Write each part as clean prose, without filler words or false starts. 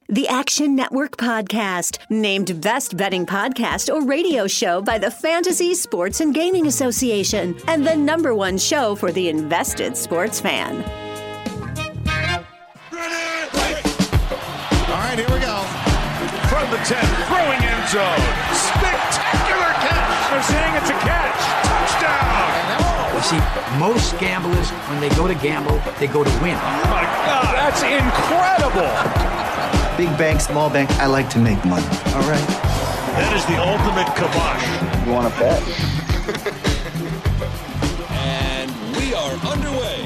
The Action Network Podcast, named Best Betting Podcast or Radio Show by the Fantasy Sports and Gaming Association, and the #1 show for the invested sports fan. All right, here we go. From the 10, throwing end zone. Spectacular catch. They're saying it's a catch. Touchdown. You see, most gamblers, when they go to gamble, they go to win. Oh, my God. That's incredible. Big bank, small bank, I like to make money. All right? That is the ultimate kibosh. You want to bet? And we are underway.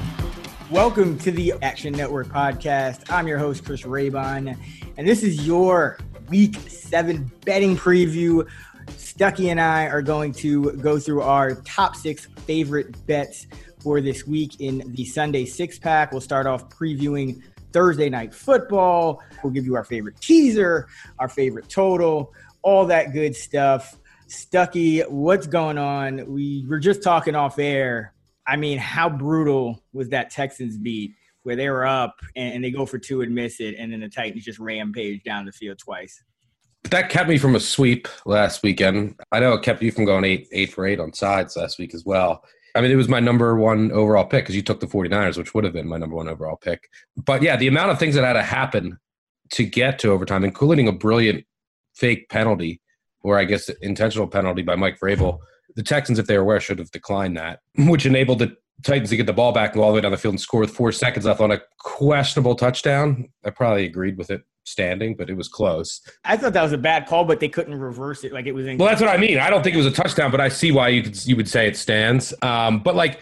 Welcome to the Action Network Podcast. I'm your host, Chris Raybon, and this is your Week 7 betting preview. Stuckey and I are going to go through our top 6 favorite bets for this week in the Sunday six-pack. We'll start off previewing Thursday Night Football. We'll give you our favorite teaser, our favorite total, all that good stuff. Stuckey, what's going on? We were just talking off air. I mean, how brutal was that Texans beat where they were up and they go for 2 and miss it, and then the Titans just rampage down the field twice? That kept me from a sweep last weekend. I know it kept you from going 8 for 8 on sides last week as well. I mean, it was my #1 overall pick because you took the 49ers, which would have been my #1 overall pick. But, yeah, the amount of things that had to happen to get to overtime, including a brilliant fake penalty, or I guess intentional penalty by Mike Vrabel, the Texans, if they were aware, should have declined that, which enabled the Titans to get the ball back and go all the way down the field and score with 4 seconds left on a questionable touchdown. I probably agreed with it standing, but it was close. I thought that was a bad call, but they couldn't reverse it. Like it was. Well, that's what I mean. I don't think it was a touchdown, but I see why you would say it stands. But like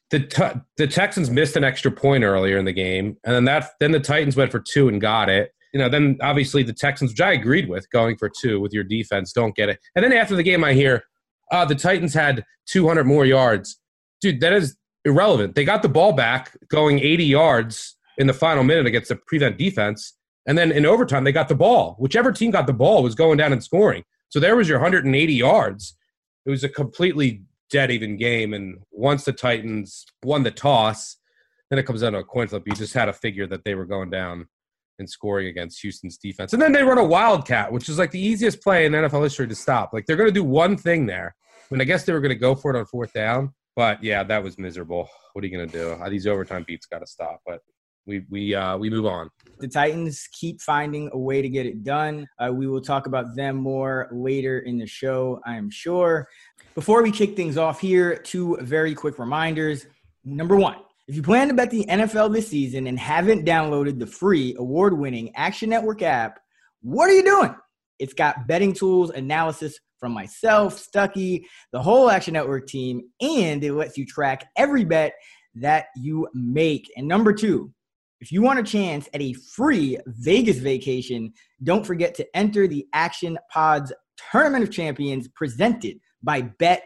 the Texans missed an extra point earlier in the game, and then the Titans went for 2 and got it. You know, then obviously the Texans, which I agreed with, going for 2 with your defense, don't get it. And then after the game, I hear the Titans had 200 more yards. Dude, that is irrelevant. They got the ball back going 80 yards in the final minute against the prevent defense. And then in overtime, they got the ball. Whichever team got the ball was going down and scoring. So there was your 180 yards. It was a completely dead even game. And once the Titans won the toss, then it comes down to a coin flip. You just had to figure that they were going down and scoring against Houston's defense. And then they run a wildcat, which is like the easiest play in NFL history to stop. Like they're going to do one thing there. I mean, I guess they were going to go for it on 4th down. But, yeah, that was miserable. What are you going to do? These overtime beats got to stop. But we move on. The Titans keep finding a way to get it done. We will talk about them more later in the show, I am sure. Before we kick things off here, 2 very quick reminders. Number 1, if you plan to bet the NFL this season and haven't downloaded the free award-winning Action Network app, what are you doing? It's got betting tools, analysis from myself, Stuckey, the whole Action Network team, and it lets you track every bet that you make. And number 2, if you want a chance at a free Vegas vacation, don't forget to enter the Action Pods Tournament of Champions presented by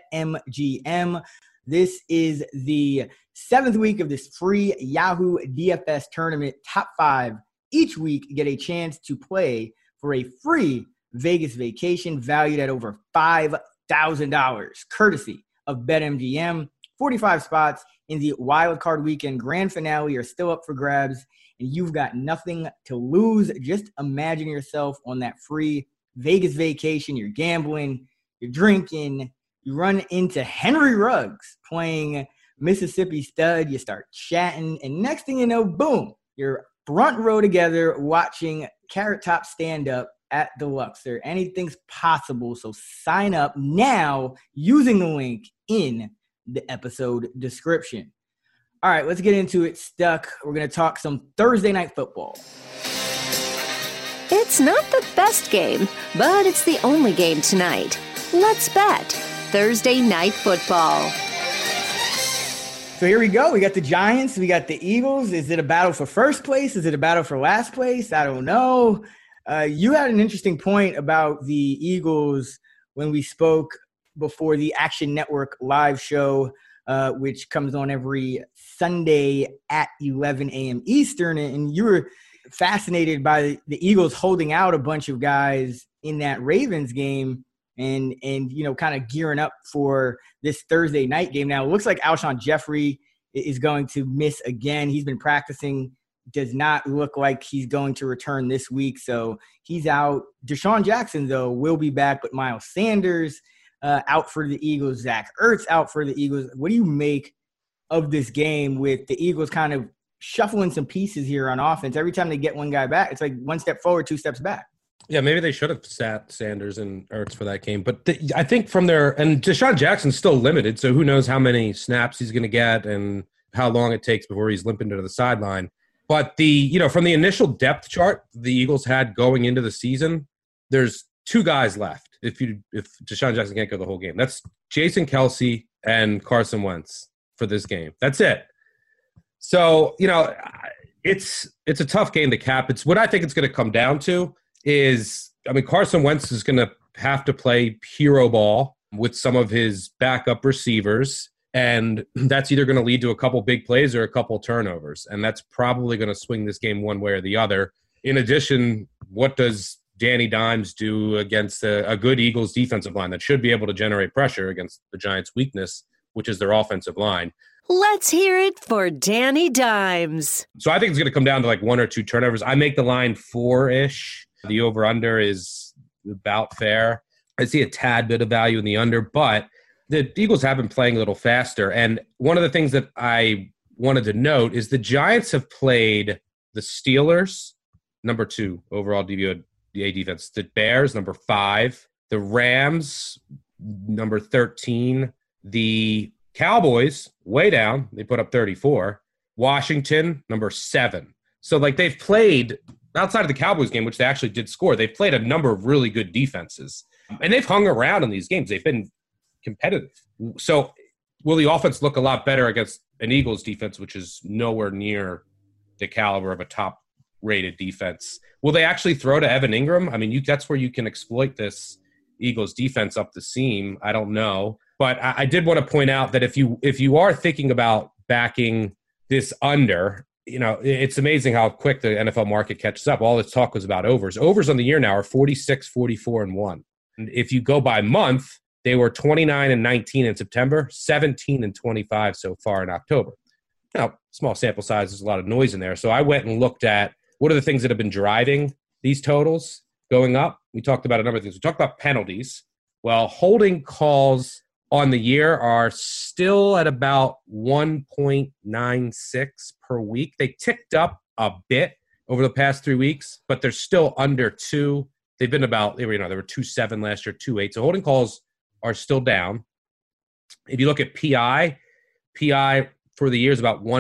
BetMGM. This is the 7th week of this free Yahoo DFS tournament. Top 5 each week get a chance to play for a free Vegas vacation valued at over $5,000, courtesy of BetMGM. 45 spots in the Wild Card Weekend Grand Finale are still up for grabs, and you've got nothing to lose. Just imagine yourself on that free Vegas vacation. You're gambling, you're drinking, you run into Henry Ruggs playing Mississippi Stud, you start chatting, and next thing you know, boom, you're front row together watching Carrot Top stand up at the Luxor. Anything's possible, so sign up now using the link in the episode description. All right, let's get into it. We're going to talk some Thursday Night Football. It's not the best game, but it's the only game tonight. Let's bet Thursday Night Football. So here we go. We got the Giants. We got the Eagles. Is it a battle for first place? Is it a battle for last place? I don't know. You had an interesting point about the Eagles when we spoke before the Action Network live show, which comes on every Sunday at 11 a.m. Eastern. And you were fascinated by the Eagles holding out a bunch of guys in that Ravens game and you know, kind of gearing up for this Thursday night game. Now, it looks like Alshon Jeffrey is going to miss again. He's been practicing does not look like he's going to return this week, so he's out. Deshaun Jackson, though, will be back, but Miles Sanders out for the Eagles. Zach Ertz out for the Eagles. What do you make of this game with the Eagles kind of shuffling some pieces here on offense? Every time they get one guy back, it's like one step forward, two steps back. Yeah, maybe they should have sat Sanders and Ertz for that game. But I think from there, and Deshaun Jackson's still limited, so who knows how many snaps he's going to get and how long it takes before he's limping to the sideline. But from the initial depth chart the Eagles had going into the season, there's two guys left if Deshaun Jackson can't go the whole game. That's Jason Kelce and Carson Wentz for this game. That's it. So, it's a tough game to cap. It's what I think it's going to come down to is, Carson Wentz is going to have to play hero ball with some of his backup receivers, and that's either going to lead to a couple big plays or a couple turnovers, and that's probably going to swing this game one way or the other. In addition, what does Danny Dimes do against a good Eagles defensive line that should be able to generate pressure against the Giants' weakness, which is their offensive line? Let's hear it for Danny Dimes. So I think it's going to come down to like one or two turnovers. I make the line 4-ish. The over-under is about fair. I see a tad bit of value in the under, but the Eagles have been playing a little faster. And one of the things that I wanted to note is the Giants have played the Steelers, number 2 overall DVOA defense, the Bears, number 5, the Rams, number 13, the Cowboys, way down, they put up 34, Washington, number 7. So, they've played, outside of the Cowboys game, which they actually did score, they've played a number of really good defenses. And they've hung around in these games. They've been competitive. So will the offense look a lot better against an Eagles defense, which is nowhere near the caliber of a top-rated defense? Will they actually throw to Evan Ingram? That's where you can exploit this Eagles defense up the seam. I don't know. But I did want to point out that if you are thinking about backing this under, it's amazing how quick the NFL market catches up. All this talk was about overs. Overs on the year now are 46, 44, and 1. And if you go by month, they were 29 and 19 in September, 17 and 25 so far in October. Now, small sample size, there's a lot of noise in there. So I went and looked at what are the things that have been driving these totals going up. We talked about a number of things. We talked about penalties. Well, holding calls on the year are still at about 1.96 per week. They ticked up a bit over the past 3 weeks, but they're still under 2. They've been about, they were 2.7 last year, 2.8. So holding calls are still down. If you look at PI for the year is about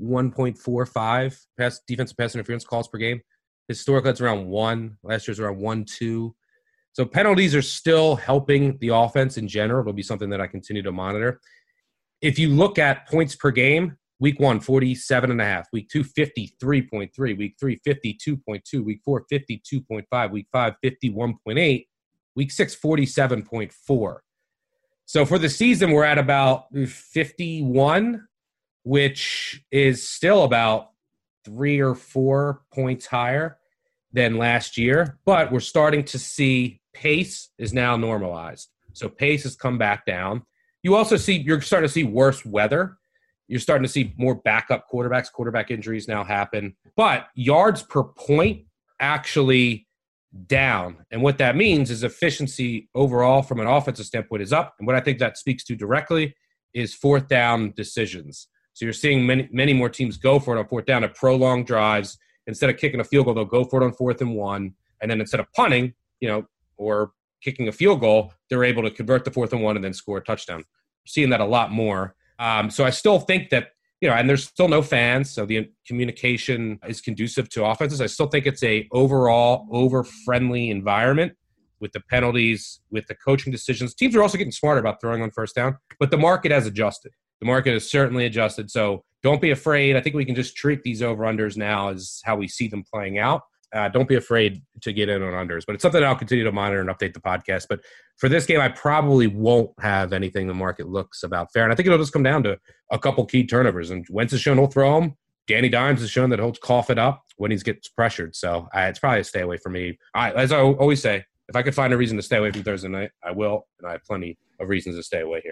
1.45 defensive pass interference calls per game. Historically, it's around 1. Last year's around 1.2. So penalties are still helping the offense in general. It'll be something that I continue to monitor. If you look at points per game, week 1, 47.5. Week 2, 53.3. Week 3, 52.2. Week 4, 52.5. Week 5, 51.8. Week 6, 47.4. So for the season, we're at about 51, which is still about 3 or 4 points higher than last year. But we're starting to see pace is now normalized. So pace has come back down. You're starting to see worse weather. You're starting to see more backup quarterbacks. Quarterback injuries now happen. But yards per point actually down. And what that means is efficiency overall from an offensive standpoint is up. And what I think that speaks to directly is fourth down decisions. So you're seeing many more teams go for it on fourth down at prolonged drives. Instead of kicking a field goal, they'll go for it on 4th and 1. And then instead of punting, or kicking a field goal, they're able to convert the 4th and 1 and then score a touchdown. We're seeing that a lot more. So I still think that, and there's still no fans, so the communication is conducive to offenses. I still think it's a overall over-friendly environment with the penalties, with the coaching decisions. Teams are also getting smarter about throwing on first down, but the market has adjusted. The market has certainly adjusted, so don't be afraid. I think we can just treat these over-unders now as how we see them playing out. Don't be afraid to get in on unders, but it's something I'll continue to monitor and update the podcast. But for this game, I probably won't have anything the market looks about fair. And I think it'll just come down to a couple key turnovers. And Wentz has shown he'll throw them. Danny Dimes has shown that he'll cough it up when he gets pressured. So it's probably a stay away for me. As I always say, if I could find a reason to stay away from Thursday night, I will. And I have plenty of reasons to stay away here.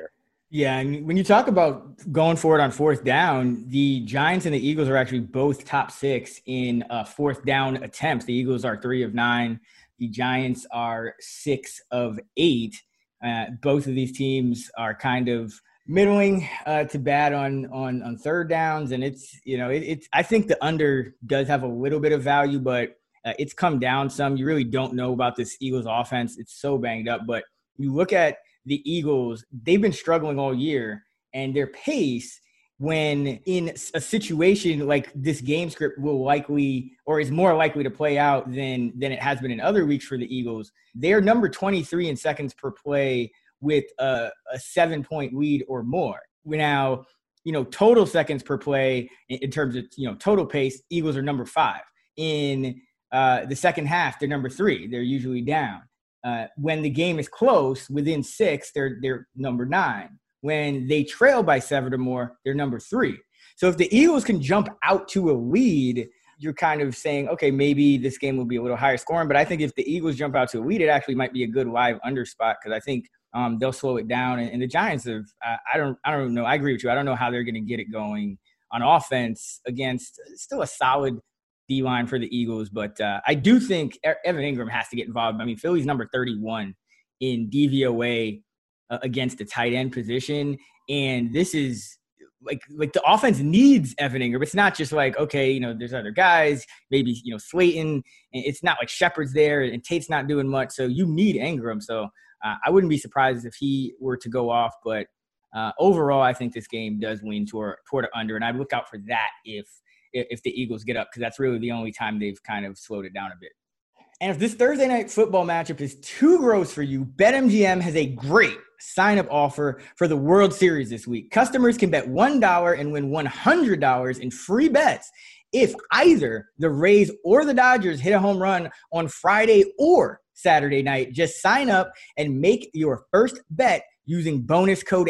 Yeah, and when you talk about going for it on fourth down, the Giants and the Eagles are actually both top 6 in fourth down attempts. The Eagles are 3 of 9. The Giants are 6 of 8. Both of these teams are kind of middling to bad on third downs, and it's I think the under does have a little bit of value, but it's come down some. You really don't know about this Eagles offense. It's so banged up, but you look at the Eagles, they've been struggling all year, and their pace when in a situation like this game script will likely or is more likely to play out than it has been in other weeks for the Eagles. They're number 23 in seconds per play with a 7-point lead or more. Now, total seconds per play in terms of, total pace, Eagles are number 5. In the second half, they're number 3. They're usually down. When the game is close, within 6, they're number 9. When they trail by 7 or more, they're number 3. So if the Eagles can jump out to a lead, you're kind of saying, okay, maybe this game will be a little higher scoring. But I think if the Eagles jump out to a lead, it actually might be a good live under spot, because I think they'll slow it down. And the Giants have, I don't know. I agree with you. I don't know how they're going to get it going on offense against still a solid D-line for the Eagles. But I do think Evan Ingram has to get involved. I mean, Philly's number 31 in DVOA against the tight end position. And this is like the offense needs Evan Ingram. It's not just like, okay, there's other guys, maybe, Slayton. It's not like Shepard's there and Tate's not doing much. So you need Ingram. So I wouldn't be surprised if he were to go off. But overall, I think this game does lean toward under. And I'd look out for that if the Eagles get up, because that's really the only time they've kind of slowed it down a bit. And if this Thursday night football matchup is too gross for you, BetMGM has a great sign-up offer for the World Series this week. Customers can bet $1 and win $100 in free bets if either the Rays or the Dodgers hit a home run on Friday or Saturday night. Just sign up and make your first bet using bonus code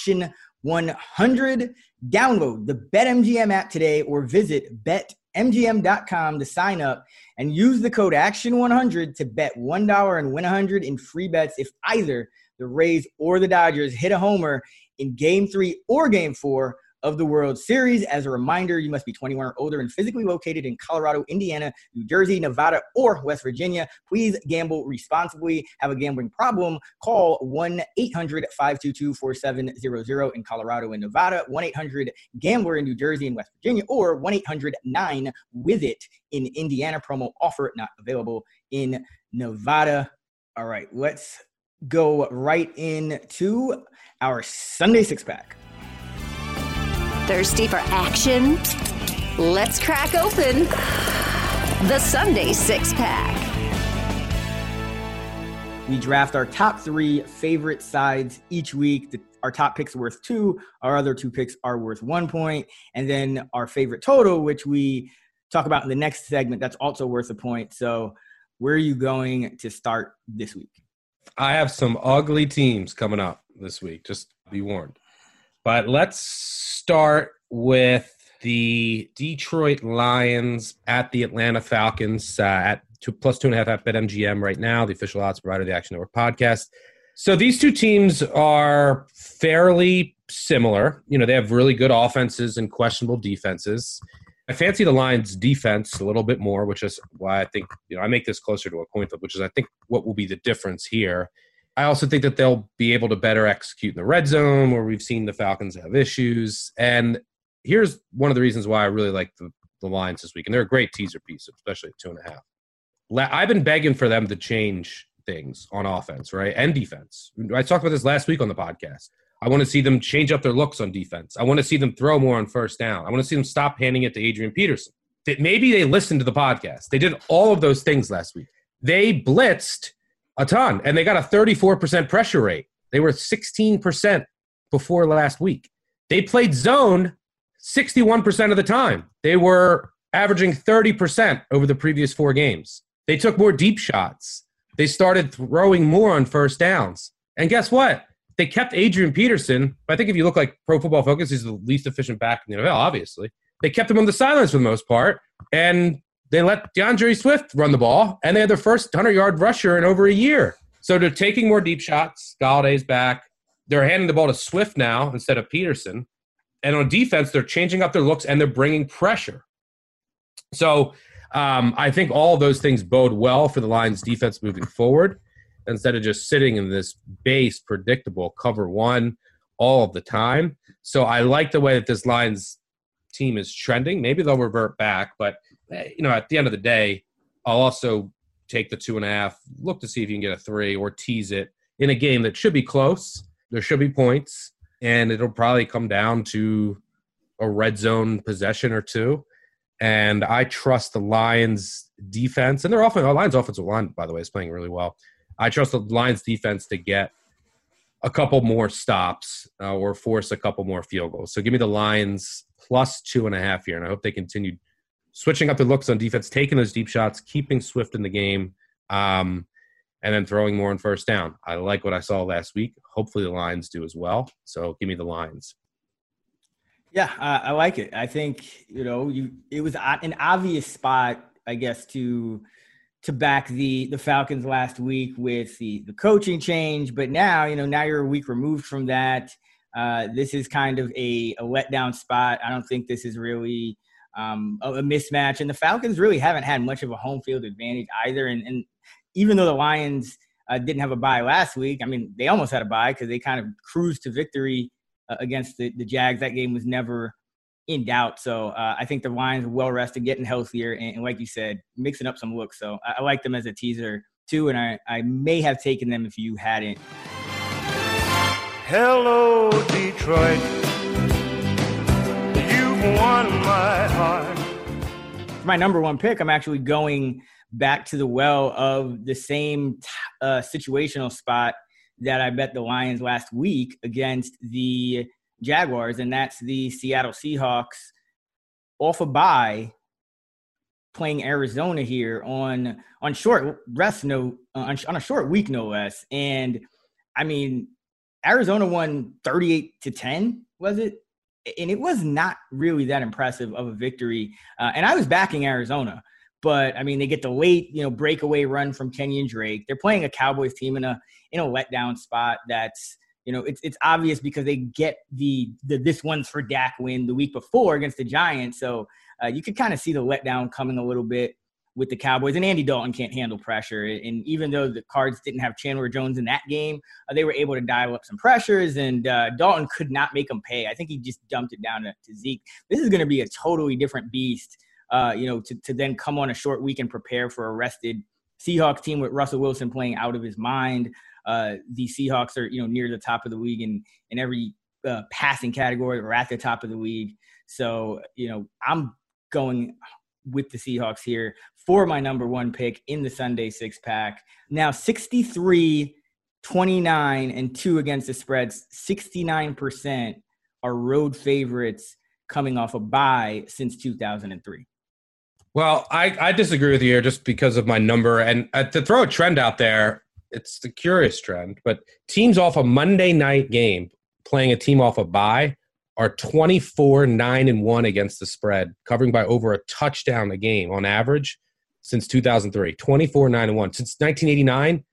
ACTION100. Download the BetMGM app today or visit BetMGM.com to sign up and use the code ACTION100 to bet $1 and win $100 in free bets if either the Rays or the Dodgers hit a homer in Game 3 or Game 4 of the World Series. As a reminder, you must be 21 or older and physically located in Colorado, Indiana, New Jersey, Nevada, or West Virginia. Please gamble responsibly. Have a gambling problem? Call 1-800-522-4700 in Colorado and Nevada, 1-800-GAMBLER in New Jersey and West Virginia, or 1-800-9-WITH-IT in Indiana. Promo offer not available in Nevada. All right, let's go right into our Sunday six-pack. Thirsty for action? Let's crack open the Sunday six-pack. We draft our top 3 favorite sides each week. Our top picks are worth 2. Our other 2 picks are worth 1 point. And then our favorite total, which we talk about in the next segment, that's also worth a point. So where are you going to start this week? I have some ugly teams coming up this week. Just be warned. But let's start with the Detroit Lions at the Atlanta Falcons at +2.5 at BetMGM right now, the official odds provider of the Action Network podcast. So these two teams are fairly similar. They have really good offenses and questionable defenses. I fancy the Lions' defense a little bit more, which is why I think I make this closer to a coin flip, which is I think what will be the difference here. I also think that they'll be able to better execute in the red zone, where we've seen the Falcons have issues. And here's one of the reasons why I really like the Lions this week. And they're a great teaser piece, especially at 2.5. I've been begging for them to change things on offense, right? And defense. I talked about this last week on the podcast. I want to see them change up their looks on defense. I want to see them throw more on first down. I want to see them stop handing it to Adrian Peterson. Maybe they listened to the podcast. They did all of those things last week. They blitzed a ton, and they got a 34% pressure rate. They were 16% before last week. They played zone 61% of the time. They were averaging 30% over the previous 4 games. They took more deep shots. They started throwing more on first downs. And guess what? They kept Adrian Peterson. I think if you look like Pro Football Focus, he's the least efficient back in the NFL, obviously. They kept him on the sidelines for the most part, and they let DeAndre Swift run the ball, and they had their first 100-yard rusher in over a year. So they're taking more deep shots. Galladay's back. they're handing the ball to Swift now instead of Peterson. And on defense, they're changing up their looks and they're bringing pressure. So I think all of those things bode well for the Lions defense moving forward instead of just sitting in this base, predictable cover one all of the time. So I like the way that this Lions team is trending. Maybe they'll revert back, but at the end of the day, I'll also take the 2.5, look to see if you can get a 3 or tease it in a game that should be close. There should be points, and it'll probably come down to a red zone possession or two. And I trust the Lions defense, and the Lions offensive line, by the way, is playing really well. I trust the Lions defense to get a couple more stops or force a couple more field goals. So give me the Lions plus 2.5 here, and I hope they continue switching up the looks on defense, taking those deep shots, keeping Swift in the game, and then throwing more on first down. I like what I saw last week. Hopefully the Lions do as well. So give me the Lions. Yeah, I like it. I think, it was an obvious spot, I guess, to back the Falcons last week with the coaching change. But now you're a week removed from that. This is kind of a letdown spot. I don't think this is really a mismatch. And the Falcons really haven't had much of a home field advantage either. And even though the Lions didn't have a bye last week, I mean, they almost had a bye because they kind of cruised to victory against the Jags. That game was never in doubt. So I think the Lions are well-rested, getting healthier, and like you said, mixing up some looks. So I like them as a teaser too, and I may have taken them if you hadn't. Hello, Detroit. You've won my heart. For my number one pick, I'm actually going back to the well of the same situational spot that I bet the Lions last week against the Jaguars, and that's the Seattle Seahawks off a bye playing Arizona here on short rest, on a short week, no less. And I mean, Arizona won 38-10, was it? And it was not really that impressive of a victory. And I was backing Arizona, but I mean, they get the late, breakaway run from Kenyon Drake. They're playing a Cowboys team in a letdown spot. That's, it's obvious because they get the this one's for Dak win the week before against the Giants. So you could kind of see the letdown coming a little bit with the Cowboys, and Andy Dalton can't handle pressure. And even though the Cards didn't have Chandler Jones in that game, they were able to dial up some pressures, and Dalton could not make them pay. I think he just dumped it down to Zeke. This is going to be a totally different beast, to then come on a short week and prepare for a rested Seahawks team with Russell Wilson playing out of his mind. The Seahawks are, near the top of the league in every passing category, or at the top of the league. So, I'm going with the Seahawks here for my number one pick in the Sunday six-pack. Now, 63, 29, and 2 against the spreads. 69% are road favorites coming off a bye since 2003. Well, I disagree with you here just because of my number. And to throw a trend out there, it's the curious trend, but teams off a Monday night game playing a team off a bye are 24-9-1 against the spread, covering by over a touchdown a game on average since 2003. 24-9-1. Since 1989,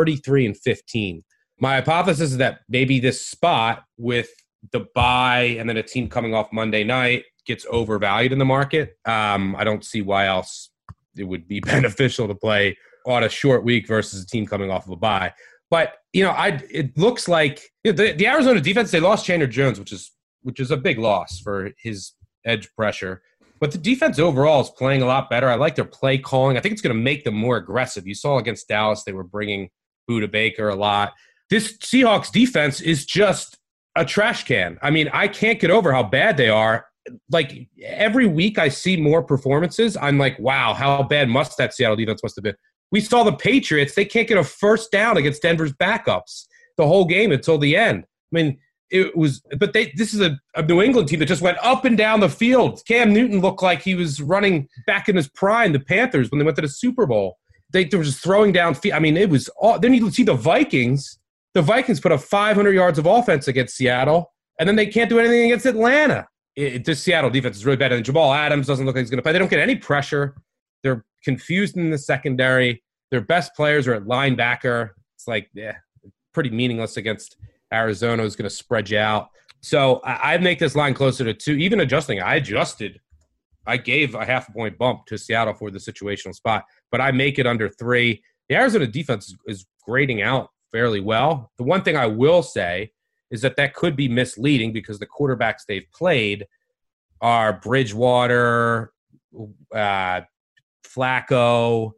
33-15. My hypothesis is that maybe this spot with the bye and then a team coming off Monday night gets overvalued in the market. I don't see why else it would be beneficial to play on a short week versus a team coming off of a bye. But, it looks like the Arizona defense, they lost Chandler Jones, which is a big loss for his edge pressure. But the defense overall is playing a lot better. I like their play calling. I think it's going to make them more aggressive. You saw against Dallas, they were bringing Budda Baker a lot. This Seahawks defense is just a trash can. I mean, I can't get over how bad they are. Like, every week I see more performances. I'm like, wow, how bad must that Seattle defense must have been. We saw the Patriots. They can't get a first down against Denver's backups the whole game until the end. I mean, this is a New England team that just went up and down the field. Cam Newton looked like he was running back in his prime, the Panthers, when they went to the Super Bowl. They were just throwing down field. I mean, it was all. Then you see the Vikings. The Vikings put up 500 yards of offense against Seattle, and then they can't do anything against Atlanta. This Seattle defense is really bad. And Jamal Adams doesn't look like he's going to play. They don't get any pressure. They're confused in the secondary. Their best players are at linebacker. It's like, pretty meaningless against Arizona is going to spread you out. So I make this line closer to 2. Even adjusting, I gave a half a point bump to Seattle for the situational spot, but I make it under 3. The Arizona defense is grading out fairly well. The one thing I will say is that could be misleading because the quarterbacks they've played are Bridgewater, Flacco,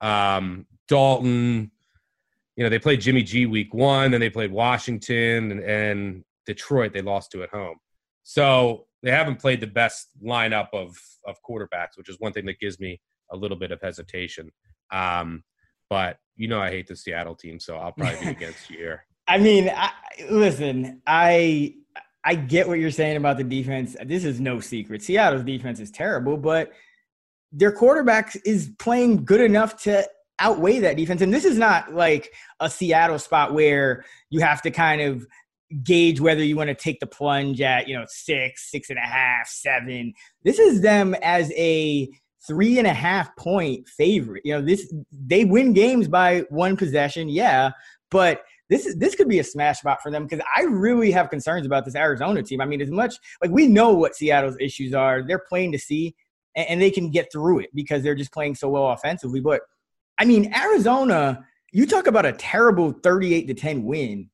Dalton. They played Jimmy G week 1, then they played Washington and Detroit they lost to at home. So they haven't played the best lineup of quarterbacks, which is one thing that gives me a little bit of hesitation. But I hate the Seattle team, so I'll probably be against you here. I mean, listen, I get what you're saying about the defense. This is no secret. Seattle's defense is terrible, but their quarterback is playing good enough to outweigh that defense. And this is not like a Seattle spot where you have to kind of gauge whether you want to take the plunge at, 6, 6.5, 7. This is them as a 3.5 point favorite. They win games by 1 possession. Yeah. But this could be a smash spot for them because I really have concerns about this Arizona team. I mean, as much like we know what Seattle's issues are, they're playing to see and they can get through it because they're just playing so well offensively. But I mean, Arizona, you talk about a terrible 38-10 win.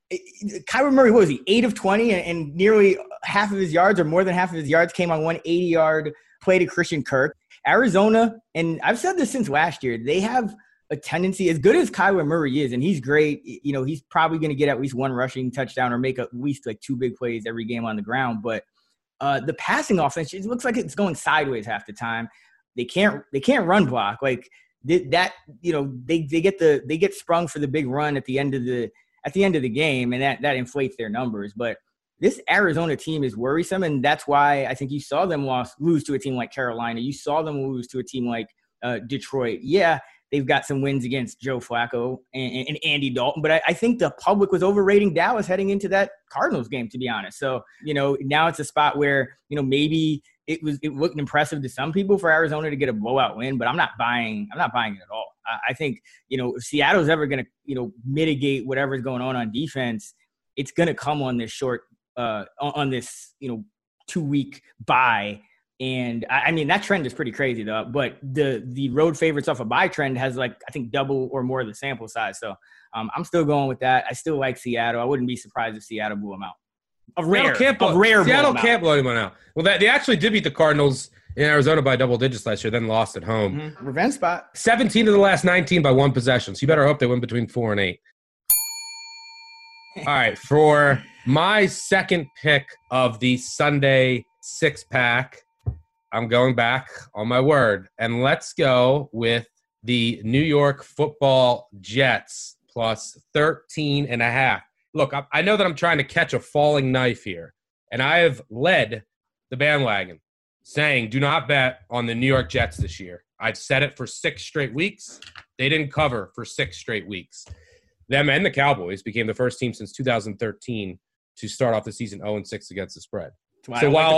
Kyler Murray, what was he, 8 of 20, and nearly half of his yards or more than half of his yards came on one 80-yard play to Christian Kirk. Arizona, and I've said this since last year, they have a tendency, as good as Kyler Murray is, and he's great, he's probably going to get at least 1 rushing touchdown or make at least like 2 big plays every game on the ground. But the passing offense, it looks like it's going sideways half the time. They can't run block. Like that, they get sprung for the big run at the end of the game, and that inflates their numbers. But this Arizona team is worrisome, and that's why I think you saw them lose to a team like Carolina. You saw them lose to a team like Detroit. Yeah, they've got some wins against Joe Flacco and Andy Dalton, but I think the public was overrating Dallas heading into that Cardinals game, to be honest. So, now it's a spot where, maybe it looked impressive to some people for Arizona to get a blowout win, but I'm not buying it at all. I think, if Seattle's ever going to, mitigate whatever's going on defense, it's going to come on this short, on this, 2-week bye. And I mean, that trend is pretty crazy though, but the road favorites off a bye trend has I think double or more of the sample size. So I'm still going with that. I still like Seattle. I wouldn't be surprised if Seattle blew them out. Seattle can't blow anyone out. Well, they actually did beat the Cardinals in Arizona by double digits last year, then lost at home. Mm-hmm. Revenge spot. 17 of the last 19 by 1 possession. So you better hope they win between 4 and 8. All right, for my second pick of the Sunday 6-pack, I'm going back on my word. And let's go with the New York Football Jets plus 13.5. Look, I know that I'm trying to catch a falling knife here, and I have led the bandwagon saying do not bet on the New York Jets this year. I've said it for 6 straight weeks. They didn't cover for 6 straight weeks. Them and the Cowboys became the first team since 2013 to start off the season 0-6 against the spread. So while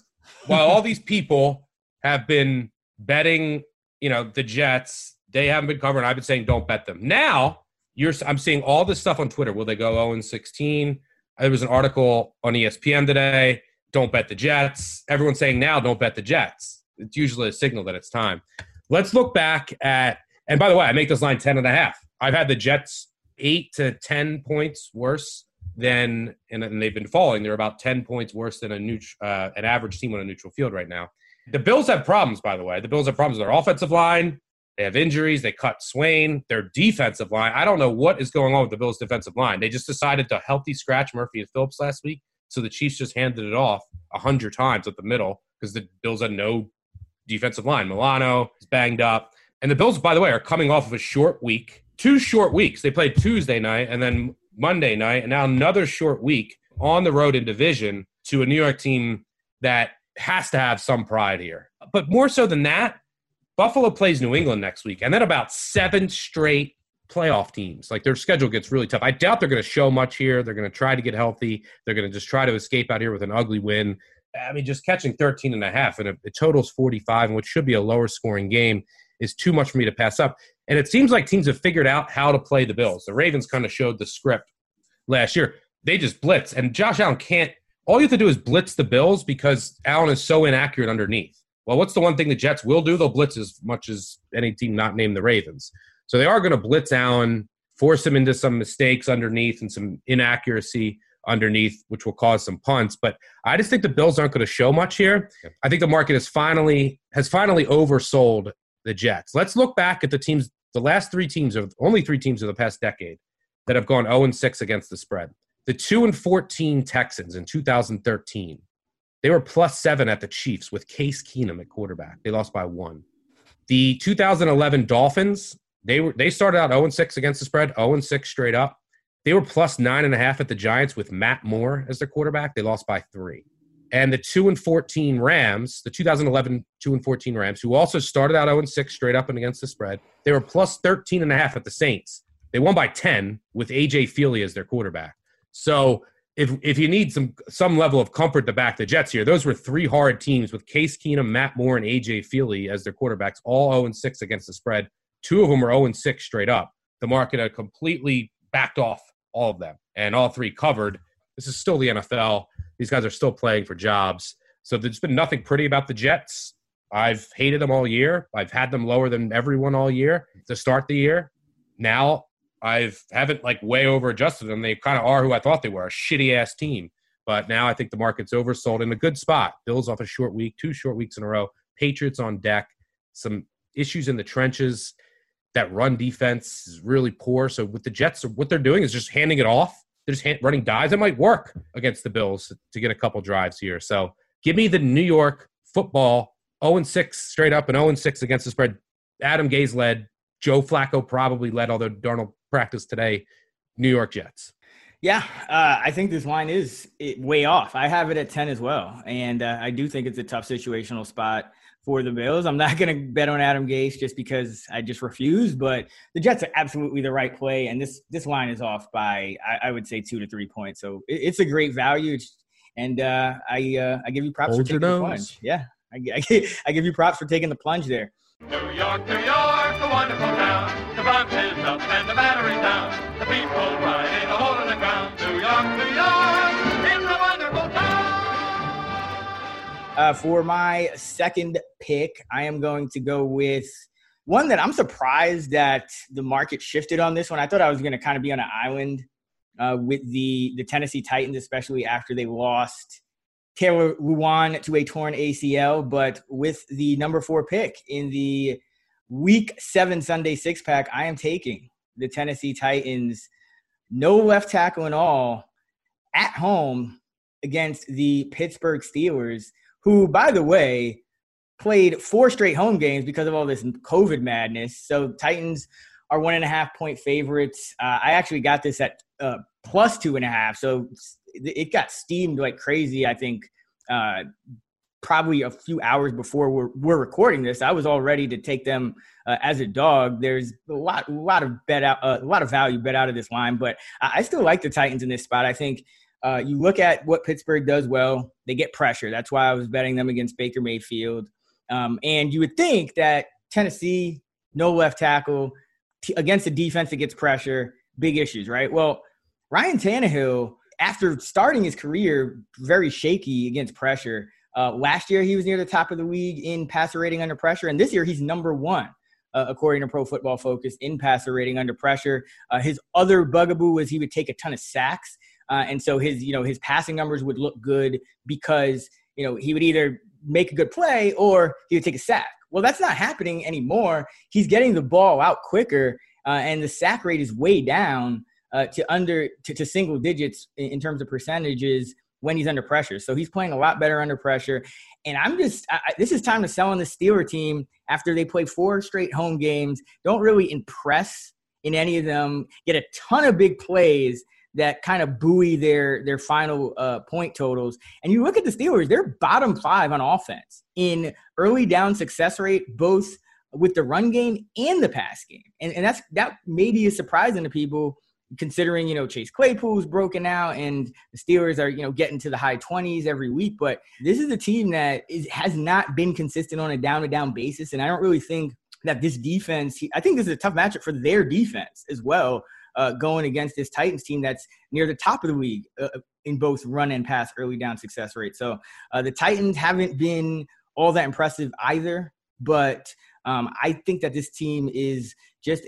all these people have been betting, the Jets, they haven't been covering. I've been saying don't bet them. Now, I'm seeing all this stuff on Twitter. Will they go 0-16? There was an article on ESPN today. Don't bet the Jets. Everyone's saying now don't bet the Jets. It's usually a signal that it's time. Let's look back at – and by the way, I make this line 10.5. I've had the Jets 8 to 10 points worse than – and they've been falling. They're about 10 points worse than an average team on a neutral field right now. The Bills have problems, by the way. The Bills have problems with their offensive line. They have injuries. They cut Swain. Their defensive line, I don't know what is going on with the Bills' defensive line. They just decided to healthy scratch Murphy and Phillips last week, so the Chiefs just handed it off 100 times at the middle because the Bills had no defensive line. Milano is banged up. And the Bills, by the way, are coming off of a short week. 2 short weeks. They played Tuesday night and then Monday night, and now another short week on the road in division to a New York team that has to have some pride here. But more so than that, Buffalo plays New England next week, and then about 7 straight playoff teams. Their schedule gets really tough. I doubt they're going to show much here. They're going to try to get healthy. They're going to just try to escape out here with an ugly win. I mean, just catching 13.5 and it totals 45, which should be a lower scoring game, is too much for me to pass up. And it seems like teams have figured out how to play the Bills. The Ravens kind of showed the script last year. they just blitz. And Josh Allen can't – all you have to do is blitz the Bills because Allen is so inaccurate underneath. Well, what's the one thing the Jets will do? They'll blitz as much as any team not named the Ravens. So they are going to blitz Allen, force him into some mistakes underneath and some inaccuracy underneath, which will cause some punts. But I just think the Bills aren't going to show much here. I think the market has finally oversold the Jets. Let's look back at the teams, the last only three teams of the past decade that have gone 0-6 against the spread. The 2-14 Texans in 2013. They were +7 at the Chiefs with Case Keenum at quarterback. They lost by 1. The 2011 Dolphins, they started out 0-6 against the spread, 0-6 straight up. They were +9.5 at the Giants with Matt Moore as their quarterback. They lost by 3. And the 2-14 Rams, the 2011 2-14 Rams, who also started out 0-6 straight up and against the spread, they were +13.5 at the Saints. They won by 10 with A.J. Feely as their quarterback. So if you need some level of comfort to back the Jets here, those were 3 hard teams with Case Keenum, Matt Moore, and A.J. Feely as their quarterbacks, all 0-6 against the spread. 2 of them were 0-6 straight up. The market had completely backed off all of them, and all 3 covered. This is still the NFL. These guys are still playing for jobs. So there's been nothing pretty about the Jets. I've hated them all year. I've had them lower than everyone all year to start the year. Now I haven't way over adjusted them. They kind of are who I thought they were, a shitty ass team. But now I think the market's oversold in a good spot. Bills off a short week, 2 short weeks in a row. Patriots on deck. Some issues in the trenches. That run defense is really poor. So with the Jets, what they're doing is just handing it off. They're just running dives. It might work against the Bills to get a couple drives here. So give me the New York Football 0-6 straight up and 0-6 against the spread. Adam Gase led. Joe Flacco probably led, although Darnold practiced today. New York Jets. Yeah, I think this line is way off. I have it at 10 as well. And I do think it's a tough situational spot for the Bills. I'm not going to bet on Adam Gase just because I just refuse, but the Jets are absolutely the right play. And this line is off by, I would say, 2 to 3 points. So it's a great value. And I give you props for taking the plunge. Yeah, I give you props for taking the plunge there. New York, New York, a wonderful town. The Bronx is up and the battery's down. The people ride in a hole in the ground. New York, New York, it's a wonderful town. For my second pick, I am going to go with one that I'm surprised that the market shifted on this one. I thought I was going to kind of be on an island with the Tennessee Titans, especially after they lost Taylor Lewan to a torn ACL, but with the number 4 pick in the Week 7 Sunday 6-pack, I am taking the Tennessee Titans, no left tackle and all, at home against the Pittsburgh Steelers, who, by the way, played 4 straight home games because of all this COVID madness. So Titans are 1.5-point favorites. I actually got this at plus 2.5. So it got steamed like crazy. I think probably a few hours before we're recording this, I was all ready to take them as a dog. There's a lot of value bet out of this line, but I still like the Titans in this spot. I think you look at what Pittsburgh does well; they get pressure. That's why I was betting them against Baker Mayfield. And you would think that Tennessee, no left tackle, against a defense that gets pressure, big issues, right? Well, Ryan Tannehill, after starting his career very shaky against pressure, last year he was near the top of the league in passer rating under pressure, and this year he's number 1, according to Pro Football Focus, in passer rating under pressure. His other bugaboo was he would take a ton of sacks, and so his passing numbers would look good because he would either make a good play or he would take a sack. Well, that's not happening anymore. He's getting the ball out quicker, and the sack rate is way down to single digits in terms of percentages when he's under pressure. So he's playing a lot better under pressure. And this is time to sell on the Steeler team after they play 4 straight home games, don't really impress in any of them, get a ton of big plays that kind of buoy their final point totals. And you look at the Steelers, they're bottom 5 on offense in early down success rate, both with the run game and the pass game. And that maybe is surprising to people, considering, Chase Claypool's broken out and the Steelers are, getting to the high 20s every week. But this is a team that has not been consistent on a down-to-down basis. And I don't really think that this defense – I think this is a tough matchup for their defense as well. going against this Titans team that's near the top of the league in both run and pass early down success rate. So the Titans haven't been all that impressive either, but I think that this team is just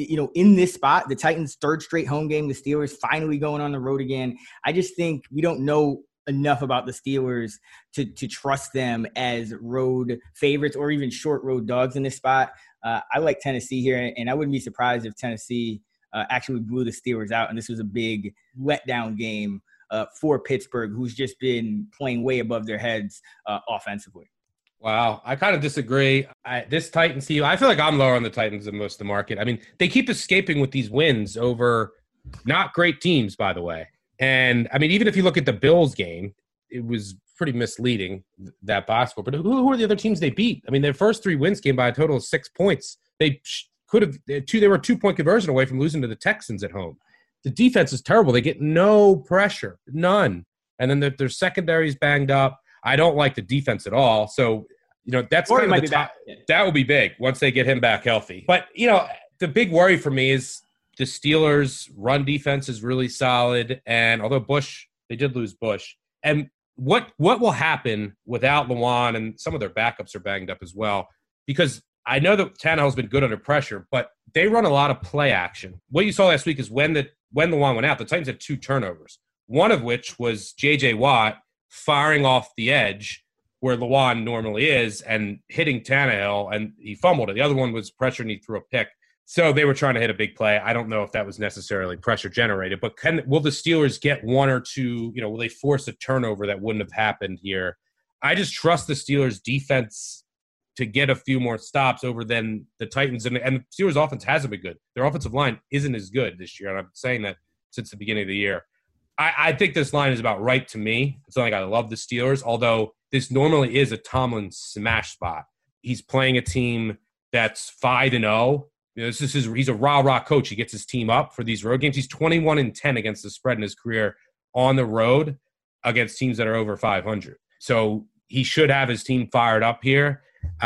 in this spot, the Titans' third straight home game, the Steelers finally going on the road again. I just think we don't know enough about the Steelers to trust them as road favorites or even short road dogs in this spot. I like Tennessee here, and I wouldn't be surprised if Tennessee actually blew the Steelers out, and this was a big letdown game for Pittsburgh, who's just been playing way above their heads offensively. Wow, I kind of disagree. This Titans team, I feel like I'm lower on the Titans than most of the market. I mean, they keep escaping with these wins over not great teams, by the way. And, I mean, even if you look at the Bills game, it was pretty misleading, that box score. But who are the other teams they beat? I mean, their first 3 wins came by a total of 6 points. They were a 2-point conversion away from losing to the Texans at home. The defense is terrible. They get no pressure, none. And then their secondary is banged up. I don't like the defense at all. So, that's kind of the top. That will be big once they get him back healthy. But, the big worry for me is the Steelers' run defense is really solid. And although they did lose Bush. And what will happen without Lewan, and some of their backups are banged up as well, because I know that Tannehill's been good under pressure, but they run a lot of play action. What you saw last week is when Lewan went out, the Titans had 2 turnovers, one of which was J.J. Watt firing off the edge where Lewan normally is and hitting Tannehill, and he fumbled it. The other one was pressure, and he threw a pick. So they were trying to hit a big play. I don't know if that was necessarily pressure generated, but will the Steelers get 1 or 2, will they force a turnover that wouldn't have happened here? I just trust the Steelers defense to get a few more stops over than the Titans. And the Steelers offense hasn't been good. Their offensive line isn't as good this year. And I've been saying that since the beginning of the year. I think this line is about right to me. It's not like I love the Steelers, although this normally is a Tomlin smash spot. He's playing a team that's 5-0. He's a rah-rah coach. He gets his team up for these road games. He's 21-10 against the spread in his career on the road against teams that are over 500. So he should have his team fired up here.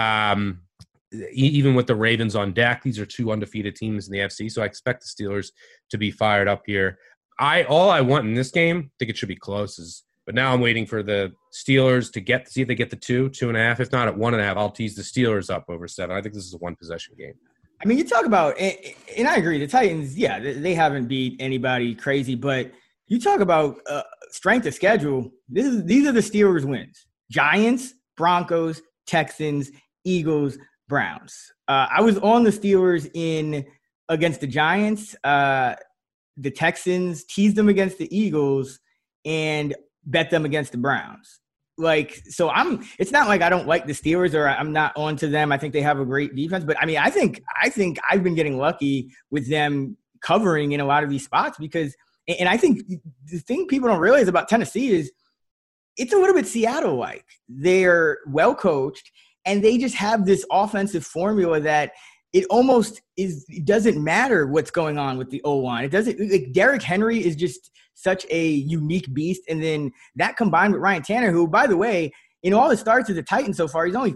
Even with the Ravens on deck, these are 2 undefeated teams in the NFC. So I expect the Steelers to be fired up here. All I want in this game, I think it should be close, but now I'm waiting for the Steelers to see if they get the 2.5. If not at 1.5, I'll tease the Steelers up over 7. I think this is a 1-possession game. I mean, you talk about, and I agree, the Titans, yeah, they haven't beat anybody crazy, but you talk about strength of schedule. These are the Steelers' wins: Giants, Broncos, Texans, Eagles, Browns. I was on the Steelers against the Giants. The Texans teased them against the Eagles and bet them against the Browns. So it's not like I don't like the Steelers or I'm not on to them. I think they have a great defense, but I mean, I think I've been getting lucky with them covering in a lot of these spots because, and I think the thing people don't realize about Tennessee is it's a little bit Seattle-like. They're well coached and they just have this offensive formula that it almost doesn't matter what's going on with the O-line. It doesn't, like Derrick Henry is just such a unique beast. And then that combined with Ryan Tanner, who, by the way, in all the starts as a Titan so far, he's only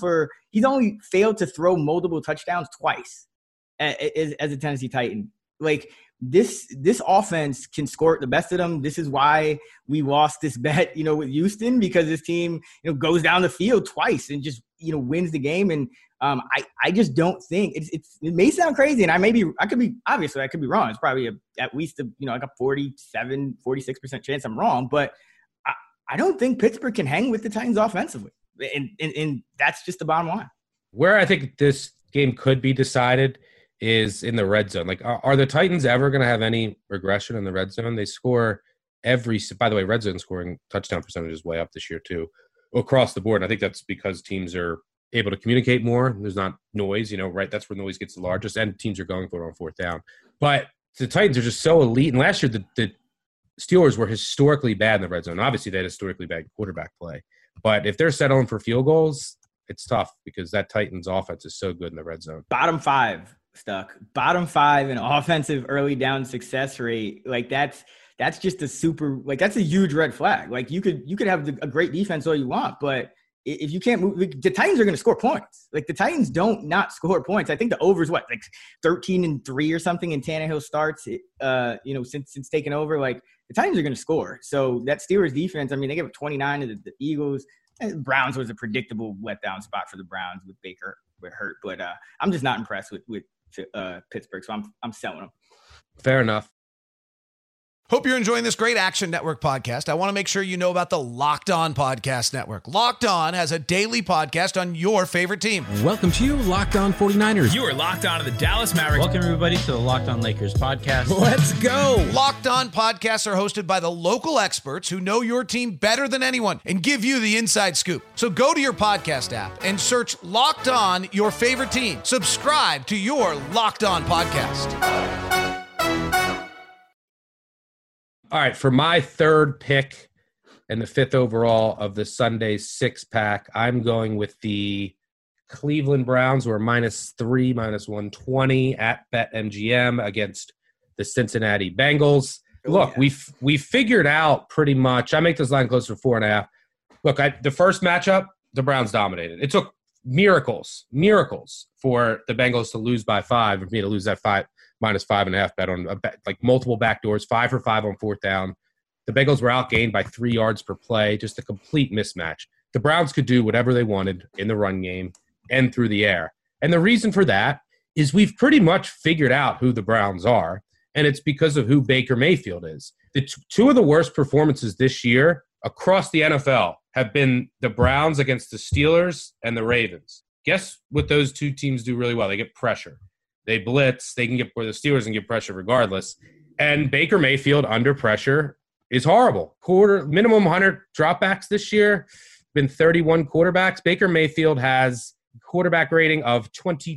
failed to throw multiple touchdowns twice as a Tennessee Titan. Like this offense can score the best of them. This is why we lost this bet, with Houston, because this team, goes down the field twice and just, wins the game. And I just don't think it may sound crazy, and I could be wrong. It's probably at least like a 47, 46% chance I'm wrong, but I don't think Pittsburgh can hang with the Titans offensively, and that's just the bottom line. Where I think this game could be decided is in the red zone. Like, are the Titans ever going to have any regression in the red zone? They score by the way, red zone scoring touchdown percentage is way up this year too, across the board. And I think that's because teams are able to communicate more. There's not noise, right? That's where noise gets the largest, and teams are going for it on 4th down. But the Titans are just so elite. And last year, the Steelers were historically bad in the red zone. Obviously, they had historically bad quarterback play. But if they're settling for field goals, it's tough because that Titans offense is so good in the red zone. Bottom 5 in offensive early down success rate. Like that's just that's a huge red flag. Like you could have a great defense all you want, but if you can't move, the Titans are going to score points. Like the Titans don't not score points. I think the over's like 13-3 or something in Tannehill starts, since taking over. Like the Titans are going to score. So that Steelers defense, I mean, they gave up 29 to the Eagles. And Browns was a predictable letdown spot for the Browns with Baker hurt. But I'm just not impressed with Pittsburgh. So I'm selling them. Fair enough. Hope you're enjoying this great Action Network podcast. I want to make sure you know about the Locked On Podcast Network. Locked On has a daily podcast on your favorite team. Welcome to Locked On 49ers. You are locked on to the Dallas Mavericks. Welcome, everybody, to the Locked On Lakers podcast. Let's go. Locked On podcasts are hosted by the local experts who know your team better than anyone and give you the inside scoop. So go to your podcast app and search Locked On Your Favorite Team. Subscribe to your Locked On podcast. All right, for my third pick and the fifth overall of the Sunday six-pack, I'm going with the Cleveland Browns, who are -3, -120 at BetMGM against the Cincinnati Bengals. Look, we figured out pretty much. I make this line close to 4.5. Look, the first matchup, the Browns dominated. It took miracles for the Bengals to lose by 5, for me to lose that -5.5 bet on like multiple backdoors, 5 for 5 on fourth down. The Bengals were outgained by 3 yards per play, just a complete mismatch. The Browns could do whatever they wanted in the run game and through the air. And the reason for that is we've pretty much figured out who the Browns are, and it's because of who Baker Mayfield is. The two of the worst performances this year across the NFL have been the Browns against the Steelers and the Ravens. Guess what those two teams do really well? They get pressure. They blitz. They can get where the Steelers can get pressure regardless. And Baker Mayfield under pressure is horrible. Minimum 100 dropbacks this year. Been 31 quarterbacks. Baker Mayfield has quarterback rating of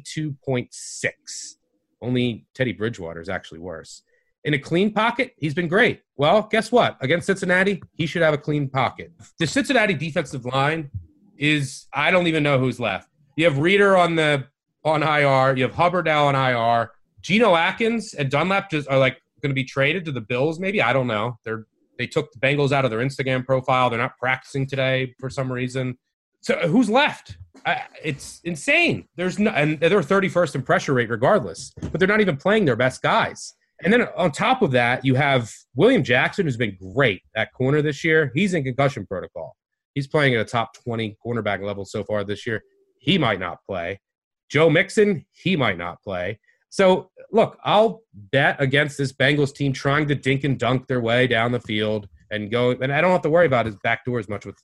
22.6. Only Teddy Bridgewater is actually worse. In a clean pocket, he's been great. Well, guess what? Against Cincinnati, he should have a clean pocket. The Cincinnati defensive line is, I don't even know who's left. You have Reeder on IR. You have Hubbard now on IR. Geno Atkins and Dunlap just are like going to be traded to the Bills maybe. I don't know. They took the Bengals out of their Instagram profile. They're not practicing today for some reason. So who's left? It's insane. And they're 31st in pressure rate regardless, but they're not even playing their best guys. And then on top of that, you have William Jackson, who's been great at corner this year. He's in concussion protocol. He's playing at a top 20 cornerback level so far this year. He might not play. Joe Mixon, he might not play. So, look, I'll bet against this Bengals team trying to dink and dunk their way down the field and go. And I don't have to worry about his backdoor as much with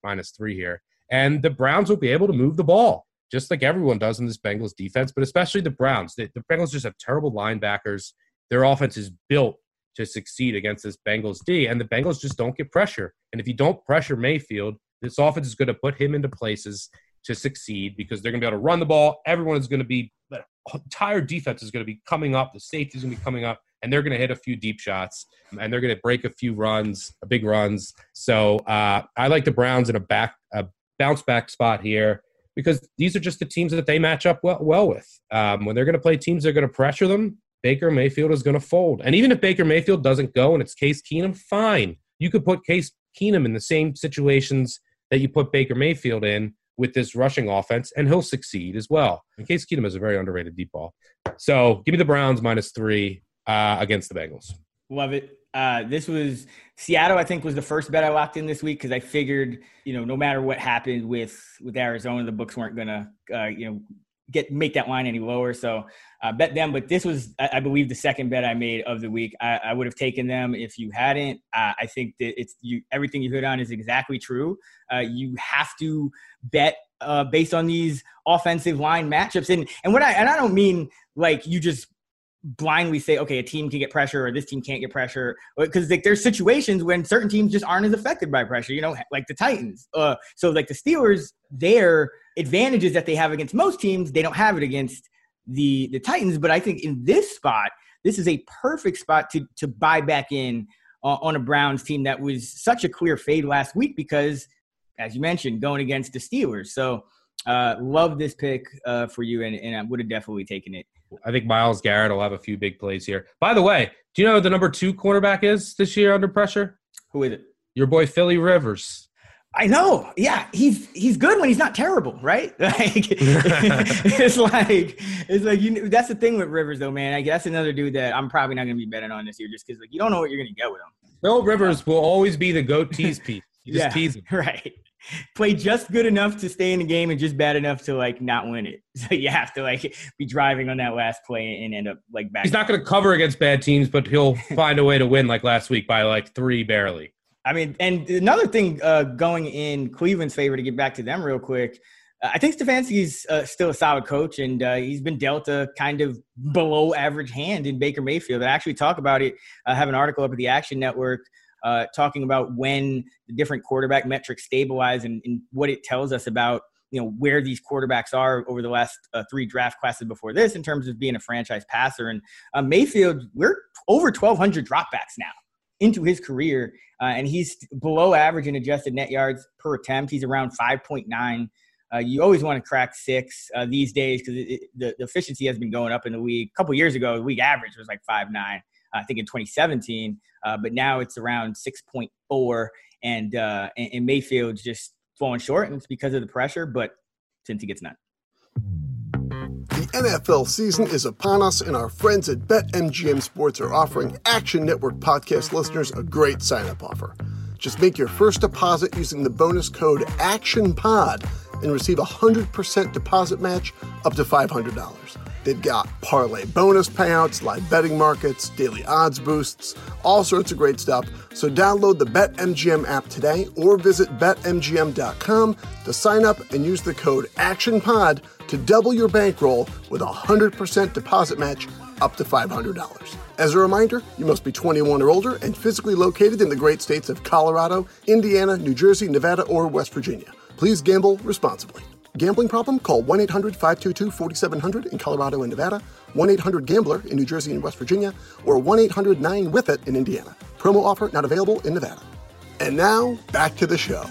-3 here. And the Browns will be able to move the ball, just like everyone does in this Bengals defense, but especially the Browns. The Bengals just have terrible linebackers. Their offense is built to succeed against this Bengals D, and the Bengals just don't get pressure. And if you don't pressure Mayfield, this offense is going to put him into places to succeed because they're going to be able to run the ball. Everyone is going to be – the entire defense is going to be coming up. The safety is going to be coming up, and they're going to hit a few deep shots, and they're going to break a few big runs. So I like the Browns in a bounce-back spot here because these are just the teams that they match up well with. When they're going to play teams, they're going to pressure them. Baker Mayfield is going to fold. And even if Baker Mayfield doesn't go and it's Case Keenum, fine. You could put Case Keenum in the same situations that you put Baker Mayfield in with this rushing offense, and he'll succeed as well. And Case Keenum is a very underrated deep ball. So give me the Browns -3 against the Bengals. Love it. This was Seattle, I think, was the first bet I locked in this week because I figured, no matter what happened with Arizona, the books weren't going to, make that line any lower. So bet them. But this was, I believe, the second bet I made of the week. I would have taken them if you hadn't. I think that everything you hit on is exactly true. You have to bet based on these offensive line matchups. And I don't mean like you just blindly say, okay, a team can get pressure or this team can't get pressure, because there's situations when certain teams just aren't as affected by pressure, like the Titans. So like the Steelers, their advantages that they have against most teams, they don't have it against the Titans. But I think in this spot, this is a perfect spot to buy back in on a Browns team that was such a clear fade last week because, as you mentioned, going against the Steelers. So love this pick for you, and I would have definitely taken it. I think Myles Garrett will have a few big plays here. By the way, do you know who the number 2 cornerback is this year under pressure? Who is it? Your boy Philly Rivers. I know. Yeah, he's good when he's not terrible, right? Like it's like that's the thing with Rivers, though, man. Like, that's another dude that I'm probably not going to be betting on this year, just because like you don't know what you're going to get with him. Phil Rivers will always be the GOAT tease piece. You just tease him, right? Play just good enough to stay in the game and just bad enough to like not win it. So you have to like be driving on that last play and end up like back. He's not going to cover against bad teams, but he'll find a way to win like last week by like 3 barely. I mean, and another thing going in Cleveland's favor, to get back to them real quick, I think Stefanski's still a solid coach, and he's been dealt a kind of below average hand in Baker Mayfield. I actually talk about it. I have an article up at the Action Network talking about when the different quarterback metrics stabilize and what it tells us about, you know, where these quarterbacks are over the last 3 draft classes before this in terms of being a franchise passer. And Mayfield, we're over 1,200 dropbacks now into his career, and he's below average in adjusted net yards per attempt. He's around 5.9. You always want to crack 6 these days because the efficiency has been going up in the league. A couple years ago, the league average was like 5.9, I think in 2017, but now it's around 6.4, and Mayfield's just falling short, and it's because of the pressure, but since he gets none. The NFL season is upon us, and our friends at BetMGM Sports are offering Action Network podcast listeners a great sign-up offer. Just make your first deposit using the bonus code ACTIONPOD and receive a 100% deposit match up to $500. They've got parlay bonus payouts, live betting markets, daily odds boosts, all sorts of great stuff. So download the BetMGM app today or visit BetMGM.com to sign up and use the code ACTIONPOD to double your bankroll with a 100% deposit match up to $500. As a reminder, you must be 21 or older and physically located in the great states of Colorado, Indiana, New Jersey, Nevada, or West Virginia. Please gamble responsibly. Gambling problem? Call 1-800-522-4700 in Colorado and Nevada, 1-800-GAMBLER in New Jersey and West Virginia, or 1-800-9-WITH-IT in Indiana. Promo offer not available in Nevada. And now, back to the show.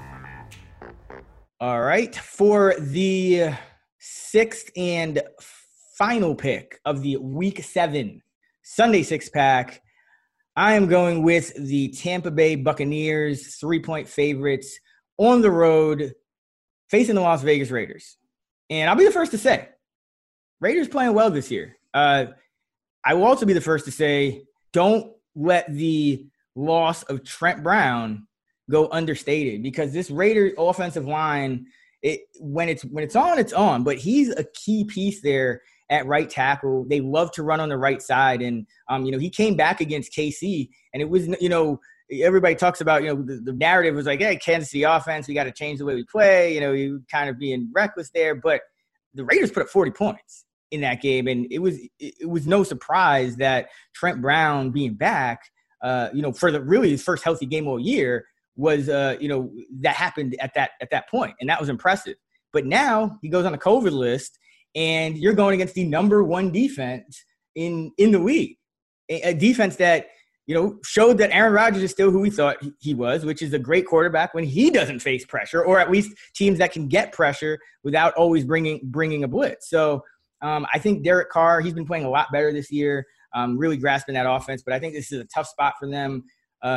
All right. For the 6th and final pick of the Week 7 Sunday 6-pack, I am going with the Tampa Bay Buccaneers, 3-point favorites on the road, facing the Las Vegas Raiders. And I'll be the first to say, Raiders playing well this year. I will also be the first to say, don't let the loss of Trent Brown go understated, because this Raiders offensive line, when it's on, it's on. But he's a key piece there at right tackle. They love to run on the right side. And, he came back against KC, and it was, everybody talks about, the narrative was like, hey, Kansas City offense, we got to change the way we play. You kind of being reckless there. But the Raiders put up 40 points in that game. And it was no surprise that Trent Brown being back, for his first healthy game all year was, that happened at that point. And that was impressive. But now he goes on a COVID list, and you're going against the number 1 defense in the league, a defense that, showed that Aaron Rodgers is still who we thought he was, which is a great quarterback when he doesn't face pressure, or at least teams that can get pressure without always bringing a blitz. So I think Derek Carr, he's been playing a lot better this year, really grasping that offense. But I think this is a tough spot for them.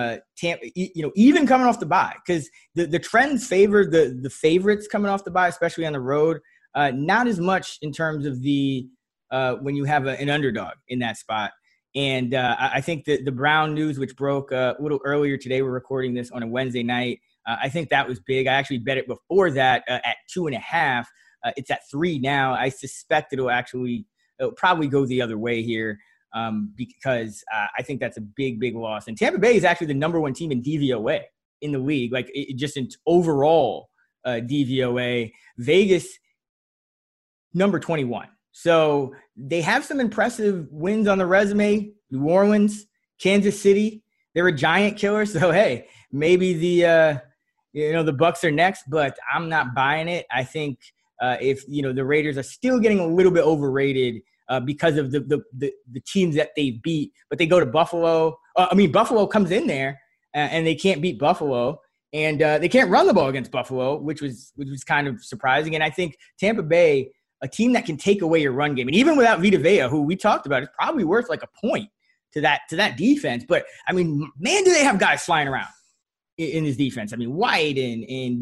Even coming off the bye, because the trends favor the favorites coming off the bye, especially on the road. Not as much in terms of the when you have an underdog in that spot. And I think that the Brown news, which broke a little earlier today, we're recording this on a Wednesday night. I think that was big. I actually bet it before that at 2.5. It's at 3 now. I suspect it'll probably go the other way here because I think that's a big, big loss. And Tampa Bay is actually the number 1 team in DVOA in the league, like just in overall DVOA. Vegas, number 21. So they have some impressive wins on the resume. New Orleans, Kansas City, they're a giant killer. So, hey, maybe the Bucs are next, but I'm not buying it. I think if the Raiders are still getting a little bit overrated because of the teams that they beat, but they go to Buffalo. Buffalo comes in there and they can't beat Buffalo, and they can't run the ball against Buffalo, which was kind of surprising. And I think Tampa Bay, a team that can take away your run game, and even without Vita Vea, who we talked about, is probably worth like a point to that defense. But man, do they have guys flying around? in his defense. I mean, White and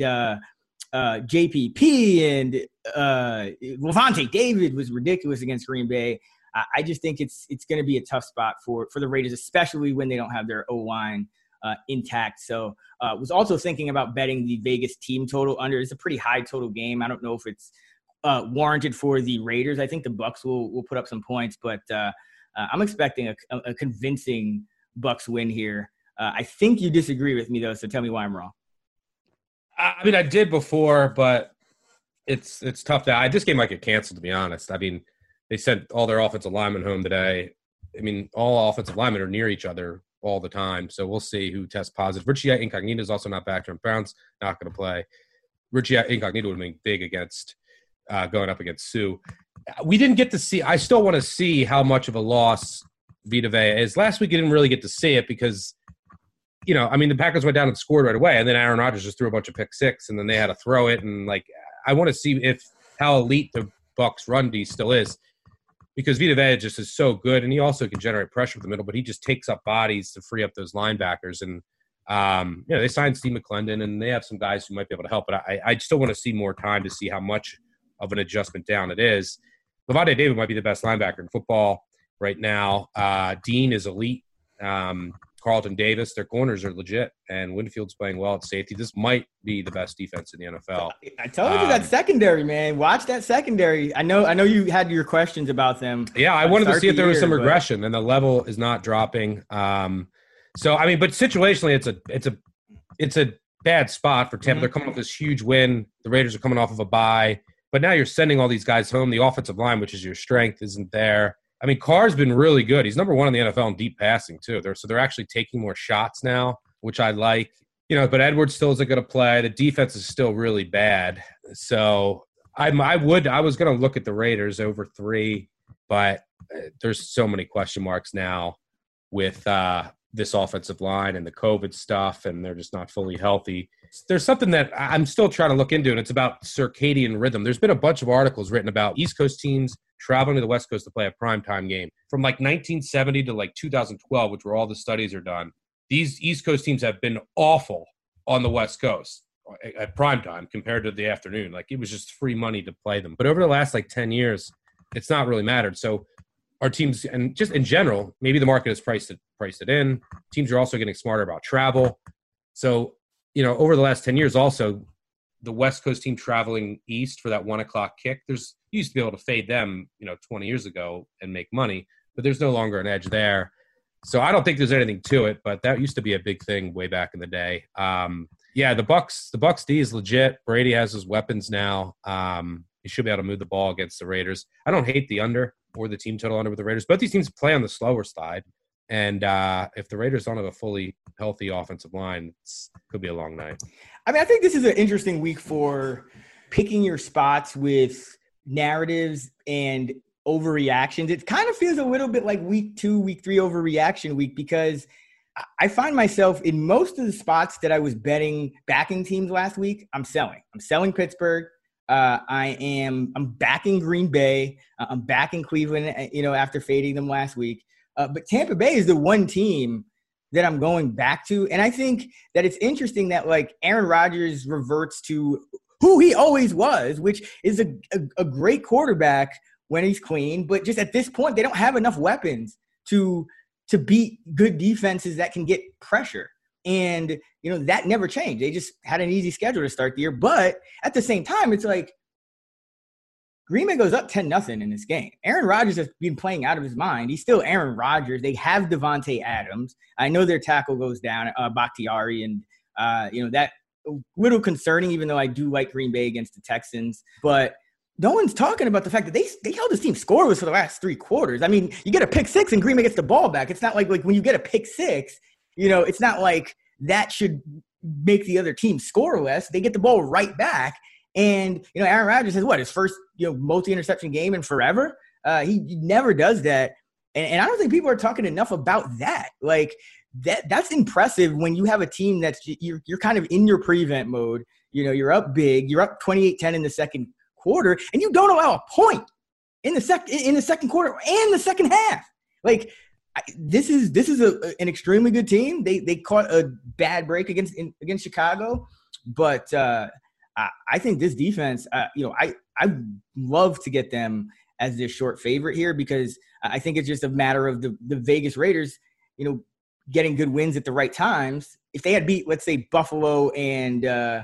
JPP and Lavonte David was ridiculous against Green Bay. I just think it's going to be a tough spot for the Raiders, especially when they don't have their O-line intact. So was also thinking about betting the Vegas team total under. It's a pretty high total game. I don't know if it's warranted for the Raiders. I think the Bucs will put up some points, but I'm expecting a convincing Bucs win here. I think you disagree with me, though, so tell me why I'm wrong. I mean, I did before, but it's tough. This game might get canceled, to be honest. I mean, they sent all their offensive linemen home today. I mean, all offensive linemen are near each other all the time, so we'll see who tests positive. Richie Incognito is also not back. Trent Brown's not going to play. Richie Incognito would have been big against going up against Sue. We didn't get to see – I still want to see how much of a loss Vita Vea is. Last week, you didn't really get to see it because – the Packers went down and scored right away, and then Aaron Rodgers just threw a bunch of pick six, and then they had to throw it. And, I want to see how elite the Bucs run D still is, because Vita Vea just is so good, and he also can generate pressure from the middle, but he just takes up bodies to free up those linebackers. And, they signed Steve McClendon, and they have some guys who might be able to help, but I still want to see more time to see how much of an adjustment down it is. Lavonte David might be the best linebacker in football right now. Dean is elite. Carlton Davis, their corners are legit, and Winfield's playing well at safety. This might be the best defense in the NFL. I told you that secondary, man. Watch that secondary. I know you had your questions about them. Yeah, I wanted to see if there was some regression, and the level is not dropping. But situationally, it's a bad spot for Tampa. They're coming off this huge win. The Raiders are coming off of a bye, but now you're sending all these guys home. The offensive line, which is your strength, isn't there. I mean, Carr's been really good. He's number one in the NFL in deep passing, too. They're actually taking more shots now, which I like. But Edwards still isn't going to play. The defense is still really bad. So I was going to look at the Raiders over 3, but there's so many question marks now with this offensive line and the COVID stuff, and they're just not fully healthy. There's something that I'm still trying to look into, and it's about circadian rhythm. There's been a bunch of articles written about East Coast teams traveling to the West Coast to play a primetime game. From 1970 to 2012, which where all the studies are done, these East Coast teams have been awful on the West Coast at primetime compared to the afternoon. It was just free money to play them. But over the last 10 years, it's not really mattered. So our teams, and just in general, maybe the market has priced it in. Teams are also getting smarter about travel. So, over the last 10 years also, the West Coast team traveling east for that 1 o'clock kick, you used to be able to fade them, 20 years ago and make money, but there's no longer an edge there. So I don't think there's anything to it, but that used to be a big thing way back in the day. The Bucs D is legit. Brady has his weapons now. He should be able to move the ball against the Raiders. I don't hate the under or the team total under with the Raiders. Both these teams play on the slower side. And if the Raiders don't have a fully healthy offensive line, it could be a long night. I mean, I think this is an interesting week for picking your spots with narratives and overreactions. It kind of feels a little bit like week 2, week 3 overreaction week, because I find myself in most of the spots that I was backing teams last week, I'm selling. I'm selling Pittsburgh. I'm backing Green Bay. I'm backing Cleveland, after fading them last week. But Tampa Bay is the one team that I'm going back to. And I think that it's interesting that Aaron Rodgers reverts to who he always was, which is a great quarterback when he's clean. But just at this point, they don't have enough weapons to beat good defenses that can get pressure. And, that never changed. They just had an easy schedule to start the year. But at the same time, it's Green Bay goes up 10-0 in this game. Aaron Rodgers has been playing out of his mind. He's still Aaron Rodgers. They have Devontae Adams. I know their tackle goes down, Bakhtiari, and, that a little concerning, even though I do like Green Bay against the Texans. But no one's talking about the fact that they held this team scoreless for the last 3 quarters. I mean, you get a pick 6 and Green Bay gets the ball back. It's not like when you get a pick 6, it's not like that should make the other team scoreless. They get the ball right back. And, Aaron Rodgers has his first, multi-interception game in forever. He never does that. And I don't think people are talking enough about that. That's impressive when you have a team that's you're kind of in your prevent mode. You're up big. You're up 28-10 in the second quarter, and you don't allow a point in the second quarter and the second half. this is an extremely good team. They caught a bad break against Chicago, but I think this defense, I love to get them as this short favorite here because I think it's just a matter of the Vegas Raiders, getting good wins at the right times. If they had beat, let's say, Buffalo and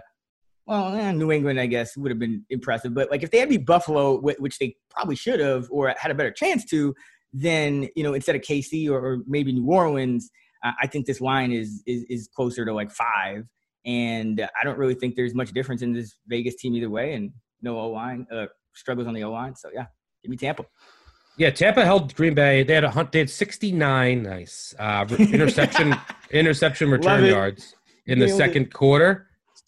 New England, I guess, would have been impressive. But like if they had beat Buffalo, which they probably should have or had a better chance to, then, instead of KC or maybe New Orleans, I think this line is closer to like 5. And I don't really think there's much difference in this Vegas team either way. And no O-line, struggles on the O-line. So, yeah, give me Tampa. Yeah, Tampa held Green Bay. They had 69 interception return yards in the second quarter.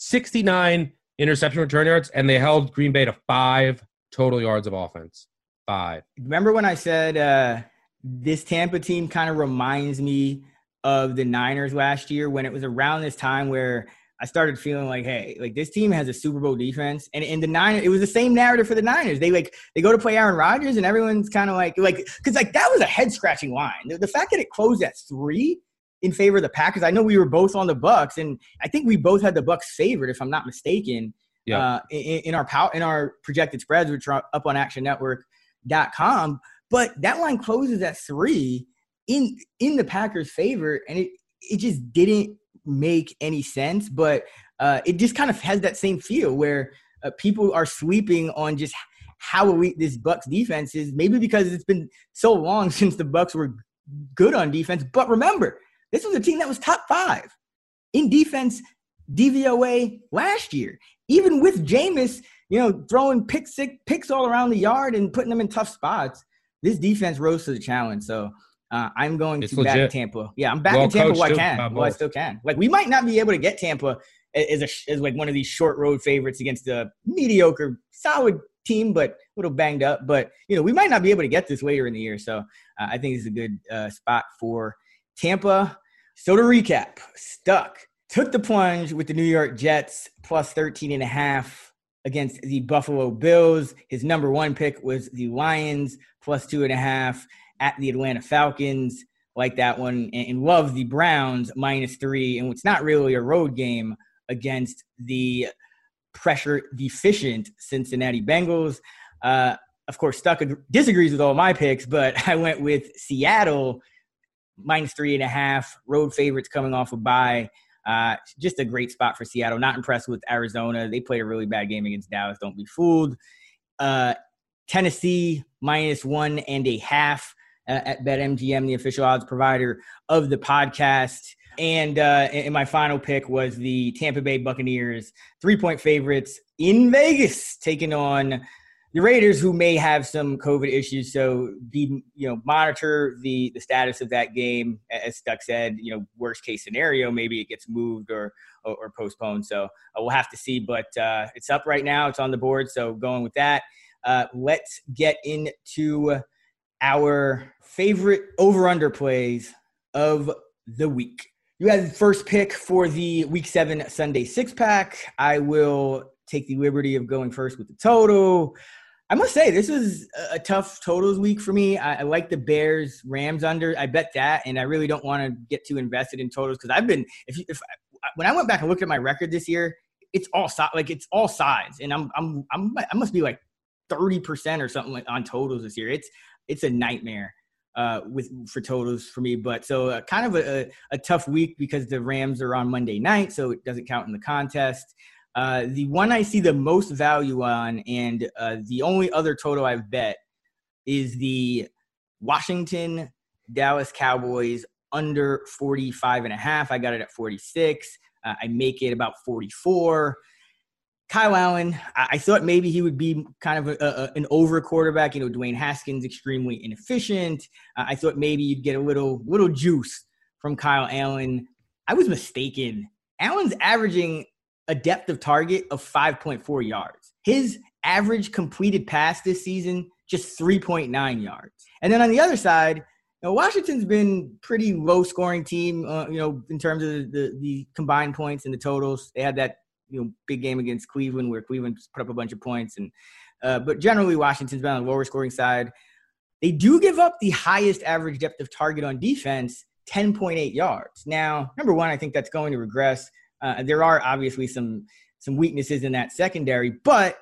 69 interception return yards, and they held Green Bay to 5 total yards of offense. 5. Remember when I said this Tampa team kind of reminds me of the Niners last year when it was around this time where I started feeling like, hey, like this team has a Super Bowl defense. And in the Niners, it was the same narrative for the Niners. They go to play Aaron Rodgers and everyone's kind of like, because that was a head-scratching line. The fact that it closed at 3 in favor of the Packers, I know we were both on the Bucs, and I think we both had the Bucs favored, if I'm not mistaken, in our projected spreads, which are up on actionnetwork.com. But that line closes at 3 in the Packers' favor, and it just didn't make any sense. But it just kind of has that same feel where people are sleeping on just how elite this Bucs defense is, maybe because it's been so long since the Bucs were good on defense. But remember, this was a team that was top 5 in defense DVOA last year. Even with Jameis, throwing picks all around the yard and putting them in tough spots, this defense rose to the challenge. So I'm going to back Tampa. Yeah, I'm backing Tampa while I can. Well, I still can. Like, we might not be able to get Tampa as like one of these short road favorites against a mediocre, solid team, but a little banged up. But, we might not be able to get this later in the year. So I think it's a good spot for Tampa. So to recap, Stuck took the plunge with the New York Jets plus 13.5 against the Buffalo Bills. His number 1 pick was the Lions plus 2.5 at the Atlanta Falcons. Like that one, and love the Browns minus 3 and what's not really a road game against the pressure deficient Cincinnati Bengals. Of course, Stuck disagrees with all my picks, but I went with Seattle minus 3.5, road favorites coming off a bye. Just a great spot for Seattle. Not impressed with Arizona. They played a really bad game against Dallas. Don't be fooled. Tennessee minus 1.5 at BetMGM, the official odds provider of the podcast. And my final pick was the Tampa Bay Buccaneers, 3-point favorites in Vegas, taking on the Raiders, who may have some COVID issues. So monitor the status of that game. As Stuck said, worst case scenario, maybe it gets moved or postponed. So we'll have to see, but it's up right now. It's on the board. So going with that, let's get into our favorite over-under plays of the week. You had the first pick for the Week 7 Sunday 6-pack. I will take the liberty of going first with the total. I must say, this was a tough totals week for me. I like the Bears-Rams under. I bet that, and I really don't want to get too invested in totals because I've been when I went back and looked at my record this year, it's all sides, and I must be like 30% or something like on totals this year. It's a nightmare for totals for me. But so kind of a tough week because the Rams are on Monday night, so it doesn't count in the contest. The one I see the most value on, and the only other total I've bet, is the Washington Dallas Cowboys under 45.5. I got it at 46. I make it about 44. Kyle Allen, I thought maybe he would be kind of an over quarterback. Dwayne Haskins, extremely inefficient. I thought maybe you'd get a little juice from Kyle Allen. I was mistaken. Allen's averaging a depth of target of 5.4 yards. His average completed pass this season, just 3.9 yards. And then on the other side, Washington's been pretty low-scoring team, in terms of the combined points and the totals. They had that big game against Cleveland where Cleveland put up a bunch of points. But generally, Washington's been on the lower-scoring side. they do give up the highest average depth of target on defense, 10.8 yards. Now, number one, I think that's going to regress. There are obviously some weaknesses in that secondary, but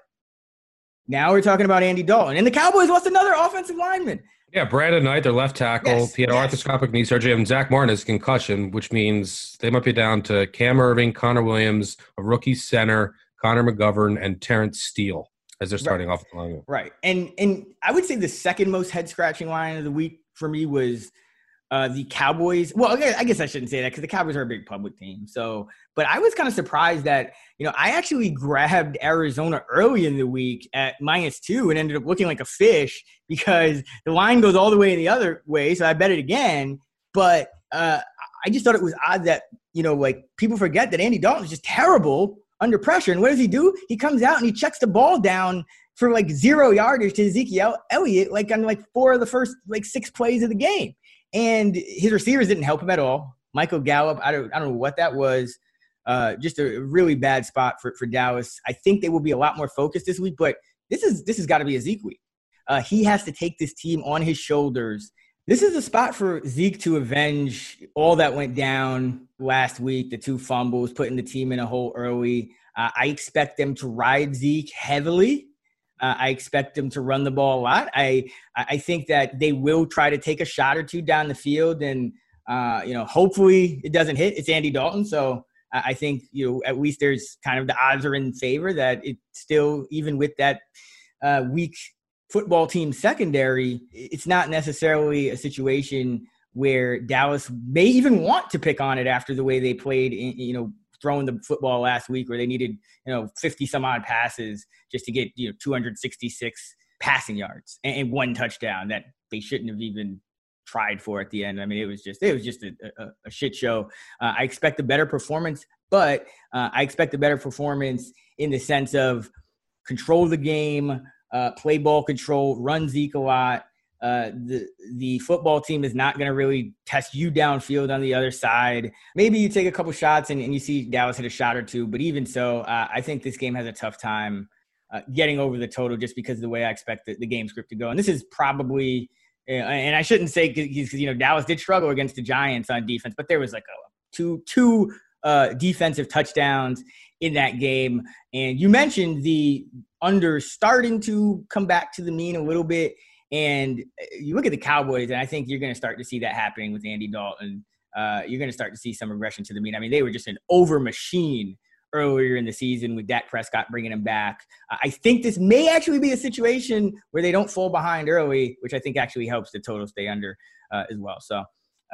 now we're talking about Andy Dalton. And the Cowboys lost another offensive lineman. Yeah, Brandon Knight, their left tackle. He had arthroscopic knee surgery, and Zach Martin has concussion, which means they might be down to Cam Irving, Connor Williams, a rookie center, Connor McGovern, and Terrence Steele as they're starting off the line. Right. And I would say the second most head-scratching line of the week for me was the Cowboys. Well, I guess I shouldn't say that because the Cowboys are a big public team. But I was kind of surprised that, I actually grabbed Arizona early in the week at -2 and ended up looking like a fish because the line goes all the way in the other way. So I bet it again. But I just thought it was odd that, people forget that Andy Dalton is just terrible under pressure. And what does he do? He comes out and he checks the ball down for 0 yardage to Ezekiel Elliott, on 4 of the first 6 plays of the game. And his receivers didn't help him at all. Michael Gallup, I don't know what that was. Just a really bad spot for Dallas. I think they will be a lot more focused this week, but this has got to be a Zeke week. He has to take this team on his shoulders. This is a spot for Zeke to avenge all that went down last week, the 2 fumbles, putting the team in a hole early. I expect them to ride Zeke heavily. I expect them to run the ball a lot. I think that they will try to take a shot or two down the field, and hopefully it doesn't hit. It's Andy Dalton, so I think at least there's kind of the odds are in favor that it still, even with that weak football team secondary, it's not necessarily a situation where Dallas may even want to pick on it after the way they played, throwing the football last week where they needed, 50 some odd passes just to get, 266 passing yards and 1 touchdown that they shouldn't have even tried for at the end. I mean, it was just a shit show. I expect a better performance, but I expect a better performance in the sense of control the game, play ball control, run Zeke a lot. The football team is not going to really test you downfield on the other side. Maybe you take a couple shots and you see Dallas hit a shot or two, but even so, I think this game has a tough time getting over the total just because of the way I expect the game script to go. And this is probably, and I shouldn't say because Dallas did struggle against the Giants on defense, but there was two defensive touchdowns in that game. And you mentioned the under starting to come back to the mean a little bit. And you look at the Cowboys, and I think you're going to start to see that happening with Andy Dalton. You're going to start to see some regression to the mean. I mean, they were just an over machine earlier in the season with Dak Prescott bringing him back. I think this may actually be a situation where they don't fall behind early, which I think actually helps the total stay under as well. So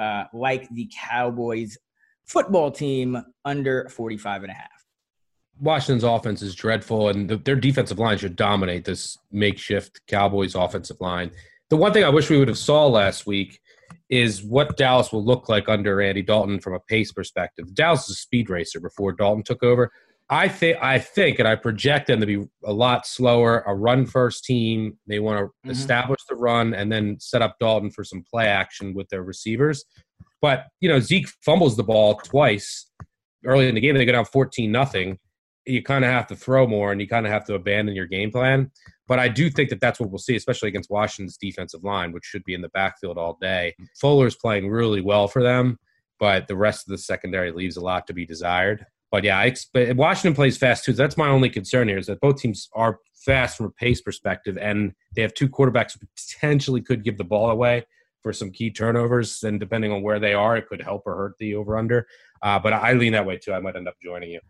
like the Cowboys football team under 45.5. Washington's offense is dreadful, and their defensive line should dominate this makeshift Cowboys offensive line. The one thing I wish we would have saw last week is what Dallas will look like under Andy Dalton from a pace perspective. Dallas is a speed racer before Dalton took over. I think, and I project them to be a lot slower, a run-first team. They want to establish the run and then set up Dalton for some play action with their receivers. But, Zeke fumbles the ball twice early in the game. They go down 14-0. You kind of have to throw more and you kind of have to abandon your game plan. But I do think that that's what we'll see, especially against Washington's defensive line, which should be in the backfield all day. Fuller's playing really well for them, but the rest of the secondary leaves a lot to be desired. But yeah, Washington plays fast too. That's my only concern here is that both teams are fast from a pace perspective, and they have 2 quarterbacks who potentially could give the ball away for some key turnovers. And depending on where they are, it could help or hurt the over-under. But I lean that way too. I might end up joining you.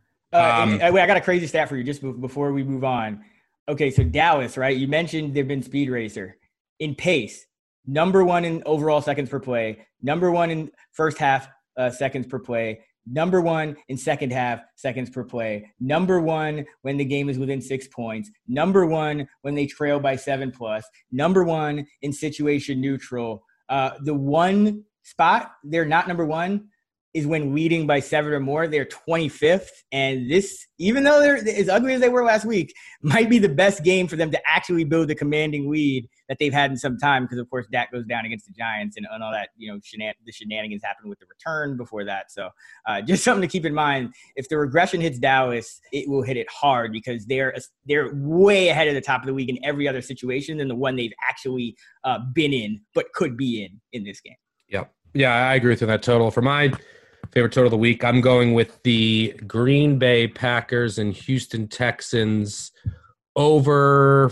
I got a crazy stat for you just before we move on. Okay, so Dallas, right? You mentioned they've been speed racer. In pace, number 1 in overall seconds per play, number 1 in first half seconds per play, number 1 in second half seconds per play, number 1 when the game is within 6 points, number 1 when they trail by 7+, number 1 in situation neutral. The one spot they're not number 1 is when leading by 7 or more, they're 25th. And this, even though they're as ugly as they were last week, might be the best game for them to actually build the commanding lead that they've had in some time. Because, of course, Dak goes down against the Giants and all that, the shenanigans happened with the return before that. So just something to keep in mind. If the regression hits Dallas, it will hit it hard because they're way ahead of the top of the league in every other situation than the one they've actually been in but could be in this game. Yep. Yeah, I agree with you on that total. For my favorite total of the week, I'm going with the Green Bay Packers and Houston Texans over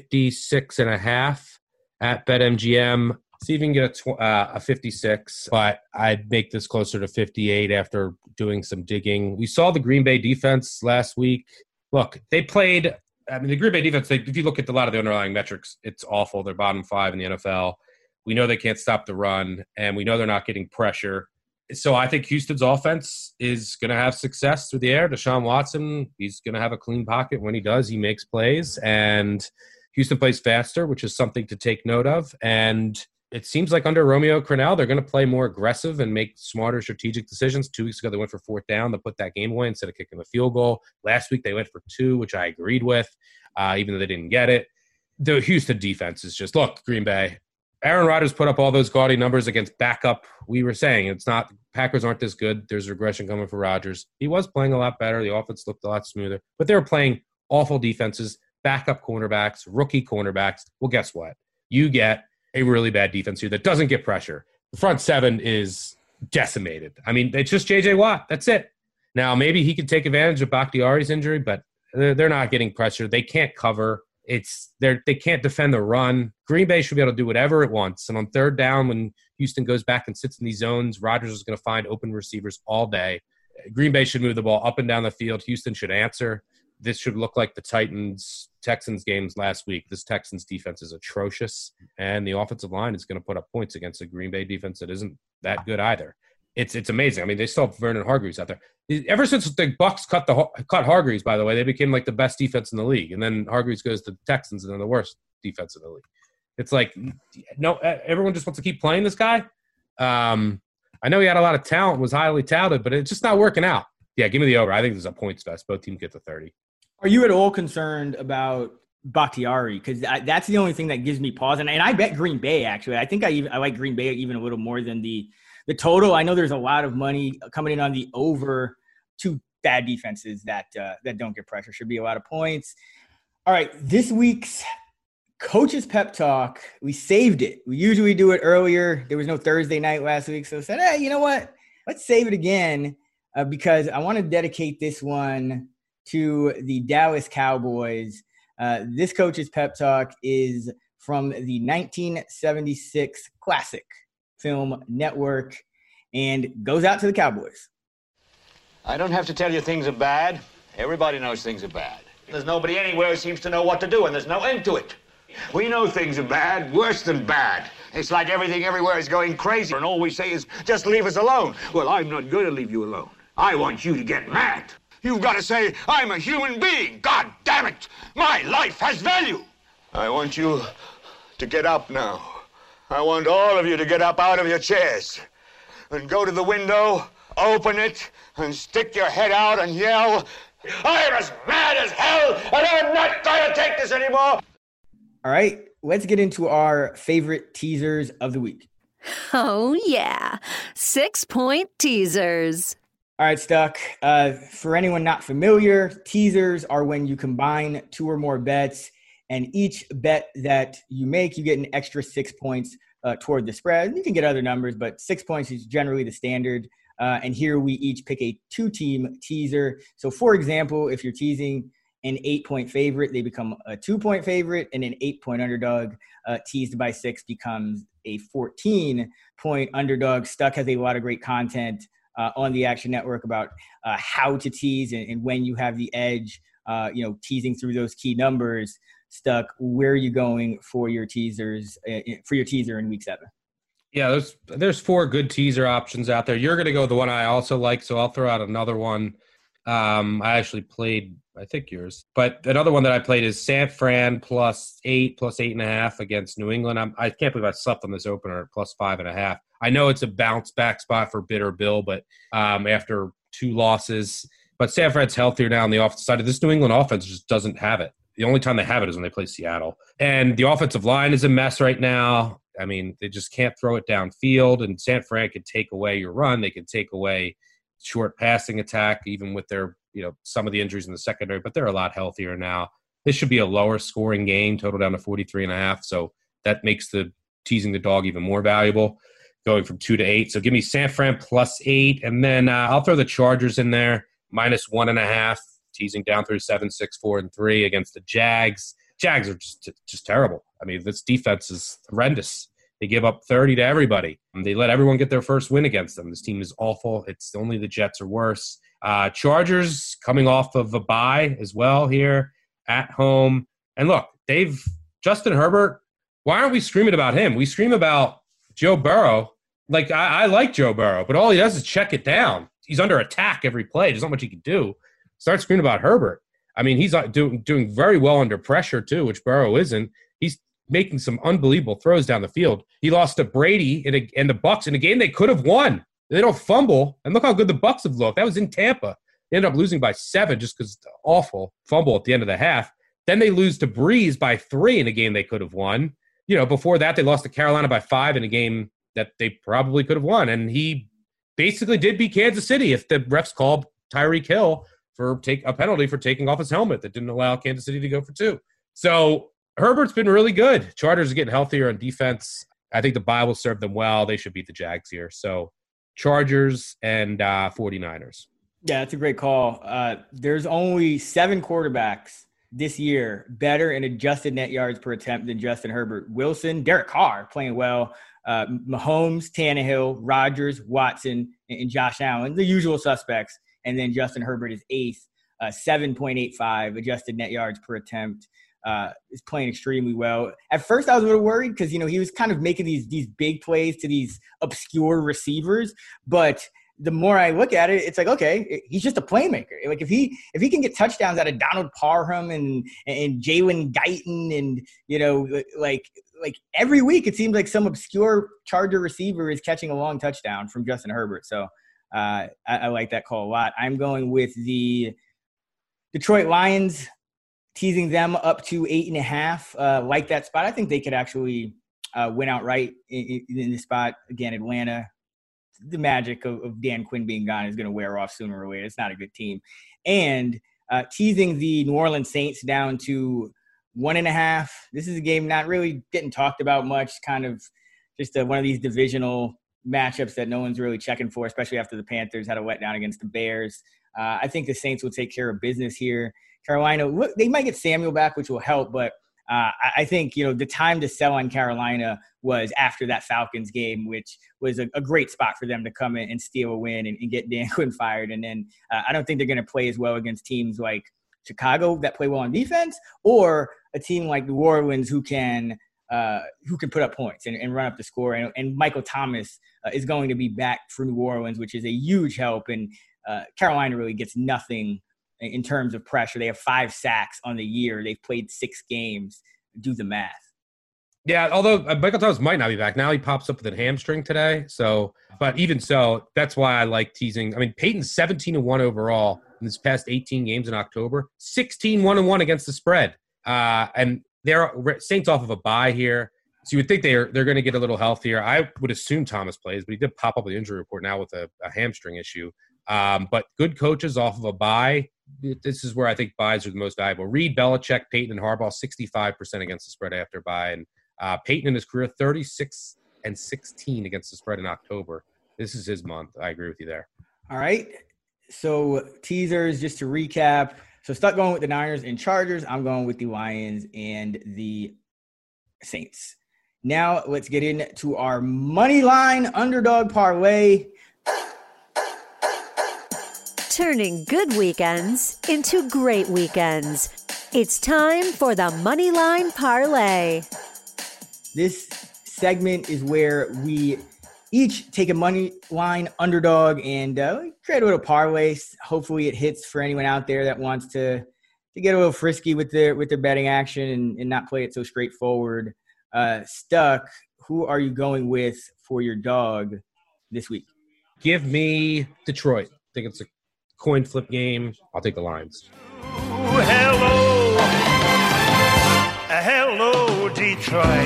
56.5 at BetMGM. See if you can get a 56, but I'd make this closer to 58 after doing some digging. We saw the Green Bay defense last week. Look, they played – the Green Bay defense, if you look at a lot of the underlying metrics, it's awful. They're bottom 5 in the NFL. We know they can't stop the run, and we know they're not getting pressure. So I think Houston's offense is going to have success through the air. Deshaun Watson, he's going to have a clean pocket. When he does, he makes plays. And Houston plays faster, which is something to take note of. And it seems like under Romeo Crennel, they're going to play more aggressive and make smarter strategic decisions. 2 weeks ago, they went for 4th down to put that game away instead of kicking the field goal. Last week, they went for 2, which I agreed with, even though they didn't get it. The Houston defense is just, look, Green Bay, Aaron Rodgers put up all those gaudy numbers against backup. We were saying it's not Packers aren't this good. There's regression coming for Rodgers. He was playing a lot better. The offense looked a lot smoother, but they were playing awful defenses, backup cornerbacks, rookie cornerbacks. Well, guess what? You get a really bad defense here that doesn't get pressure. The front 7 is decimated. I mean, it's just J.J. Watt. That's it. Now, maybe he could take advantage of Bakhtiari's injury, but they're not getting pressure. They can't cover. They can't defend the run. Green Bay should be able to do whatever it wants. And on 3rd down, when Houston goes back and sits in these zones, Rodgers is going to find open receivers all day. Green Bay should move the ball up and down the field. Houston should answer. This should look like the Texans games last week. This Texans defense is atrocious, and the offensive line is going to put up points against a Green Bay defense that isn't that good either. It's amazing. I mean, they still have Vernon Hargreaves out there. Ever since the Bucs cut Hargreaves, by the way, they became like the best defense in the league. And then Hargreaves goes to the Texans, and they're the worst defense in the league. It's like, no, everyone just wants to keep playing this guy. I know he had a lot of talent, was highly touted, but it's just not working out. Yeah, give me the over. I think this is a points fest. Both teams get to 30. Are you at all concerned about Bakhtiari? Because that's the only thing that gives me pause. And I bet Green Bay, actually. I think I like Green Bay even a little more than the total. I know there's a lot of money coming in on the over. 2 bad defenses that don't get pressure. Should be a lot of points. All right, this week's Coach's Pep Talk, we saved it. We usually do it earlier. There was no Thursday night last week, so I said, hey, you know what? Let's save it again because I want to dedicate this one to the Dallas Cowboys. This Coach's Pep Talk is from the 1976 classic film Network and goes out to the Cowboys. I don't have to tell you things are bad. Everybody knows things are bad. There's nobody anywhere who seems to know what to do, and there's no end to it. We know things are bad, worse than bad. It's like everything everywhere is going crazy, and all we say is, just leave us alone. Well, I'm not going to leave you alone. I want you to get mad. You've got to say, I'm a human being. God damn it. My life has value. I want you to get up now. I want all of you to get up out of your chairs and go to the window, open it, and stick your head out and yell, I'm as mad as hell, and I'm not going to take this anymore. All right, let's get into our favorite teasers of the week. Oh, yeah. 6-point teasers. All right, Stuck. For anyone not familiar, teasers are when you combine 2 or more bets, and each bet that you make, you get an extra 6 points toward the spread. You can get other numbers, but 6 points is generally the standard. And here we each pick a 2-team teaser. So, for example, if you're teasing an 8-point favorite, they become a 2-point favorite, and an 8-point underdog teased by 6 becomes a 14-point underdog. Stuck has a lot of great content on the Action Network about how to tease and when you have the edge, teasing through those key numbers. Stuck, where are you going for your teasers, for your teaser in week 7? Yeah, there's 4 good teaser options out there. You're going to go with the one I also like, so I'll throw out another one. I actually played, I think yours. But another one that I played is San Fran +8, +8.5 against New England. I can't believe I slept on this opener at +5.5. I know it's a bounce back spot for Bitter Bill, but after 2 losses. But San Fran's healthier now on the offensive side. This New England offense just doesn't have it. The only time they have it is when they play Seattle. And the offensive line is a mess right now. I mean, they just can't throw it downfield. And San Fran can take away your run. They can take away short passing attack, even with their, some of the injuries in the secondary. But they're a lot healthier now. This should be a lower scoring game, total down to 43.5. So that makes the teasing the dog even more valuable, going from 2 to 8. So give me San Fran +8. And then I'll throw the Chargers in there, -1.5. Teasing down through 7, 6, 4, and 3 against the Jags. Jags are just terrible. I mean, this defense is horrendous. They give up 30 to everybody. They let everyone get their first win against them. This team is awful. It's only the Jets are worse. Chargers coming off of a bye as well here at home. And look, Justin Herbert, why aren't we screaming about him? We scream about Joe Burrow. Like, I like Joe Burrow, but all he does is check it down. He's under attack every play. There's not much he can do. Start screaming about Herbert. I mean, he's doing very well under pressure too, which Burrow isn't. He's making some unbelievable throws down the field. He lost to Brady and the Bucs in a game they could have won. They don't fumble, and look how good the Bucs have looked. That was in Tampa. They ended up losing by 7 just because the awful fumble at the end of the half. Then they lose to Breeze by 3 in a game they could have won. Before that, they lost to Carolina by 5 in a game that they probably could have won. And he basically did beat Kansas City if the refs called Tyreek Hill for a penalty for taking off his helmet that didn't allow Kansas City to go for 2. So Herbert's been really good. Chargers are getting healthier on defense. I think the bye will serve them well. They should beat the Jags here. So Chargers and 49ers. Yeah, that's a great call. There's only 7 quarterbacks this year better in adjusted net yards per attempt than Justin Herbert. Wilson, Derek Carr playing well. Mahomes, Tannehill, Rodgers, Watson, and Josh Allen, the usual suspects. And then Justin Herbert is 8th, 7.85 adjusted net yards per attempt. Is playing extremely well. At first, I was a little worried because, he was kind of making these big plays to these obscure receivers. But the more I look at it, it's like, okay, he's just a playmaker. Like if he can get touchdowns out of Donald Parham and Jalen Guyton and, like every week it seems like some obscure Charger receiver is catching a long touchdown from Justin Herbert. So I like that call a lot. I'm going with the Detroit Lions, teasing them up to 8.5. Like that spot. I think they could actually win outright in this spot. Again, Atlanta, the magic of Dan Quinn being gone is going to wear off sooner or later. It's not a good team. And teasing the New Orleans Saints down to 1.5. This is a game not really getting talked about much, kind of just one of these divisional matchups that no one's really checking for, especially after the Panthers had a letdown against the Bears. I think the Saints will take care of business here. Carolina, look, they might get Samuel back, which will help, but I think, the time to sell on Carolina was after that Falcons game, which was a great spot for them to come in and steal a win and get Dan Quinn fired. And then I don't think they're going to play as well against teams like Chicago that play well on defense, or a team like New Orleans who can put up points and run up the score. And Michael Thomas is going to be back for New Orleans, which is a huge help. And Carolina really gets nothing in terms of pressure. They have 5 sacks on the year. They've played 6 games. Do the math. Yeah, although Michael Thomas might not be back. Now he pops up with a hamstring today. So, but even so, that's why I like teasing. I mean, Peyton's 17-1 overall in his past 18 games in October, 16-1-1 against the spread. And they're Saints off of a bye here. So you would think they're going to get a little healthier. I would assume Thomas plays, but he did pop up with the injury report now with a hamstring issue. But good coaches off of a bye. This is where I think buys are the most valuable. Reed, Belichick, Peyton, and Harbaugh, 65% against the spread after bye. And Peyton in his career, 36-16 against the spread in October. This is his month. I agree with you there. All right. So teasers, just to recap. So stuck going with the Niners and Chargers. I'm going with the Lions and the Saints. Now let's get into our money line underdog parlay. Turning good weekends into great weekends. It's time for the Moneyline Parlay. This segment is where we each take a money line underdog and create a little parlay. Hopefully it hits for anyone out there that wants to get a little frisky with their betting action and not play it so straightforward. Stuck, who are you going with for your dog this week? Give me Detroit. I think it's a coin flip game. I'll take the Lions. Hello, Detroit.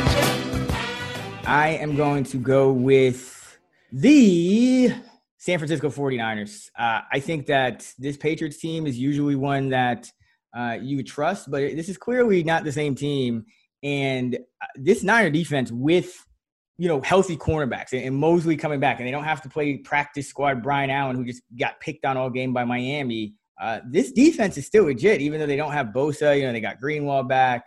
I am going to go with the San Francisco 49ers. I think that this Patriots team is usually one that you would trust, but this is clearly not the same team. And this Niner defense with, healthy cornerbacks and Mosley coming back, and they don't have to play practice squad Brian Allen, who just got picked on all game by Miami. This defense is still legit, even though they don't have Bosa. They got Greenlaw back.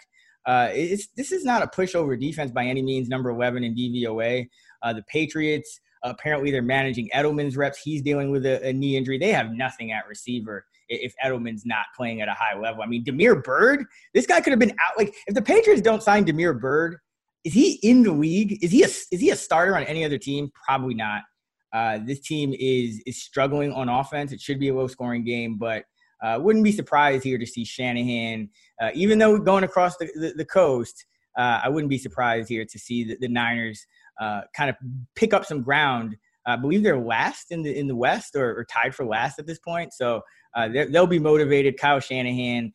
This is not a pushover defense by any means, number 11 in DVOA. The Patriots, apparently they're managing Edelman's reps. He's dealing with a knee injury. They have nothing at receiver if Edelman's not playing at a high level. I mean, Damiere Byrd, this guy could have been out. Like, if the Patriots don't sign Damiere Byrd, is he in the league? Is he a starter on any other team? Probably not. This team is struggling on offense. It should be a low-scoring game, but wouldn't be surprised here to see Shanahan, even though going across the coast, I wouldn't be surprised here to see the Niners kind of pick up some ground. I believe they're last in the West or tied for last at this point. So they'll be motivated. Kyle Shanahan,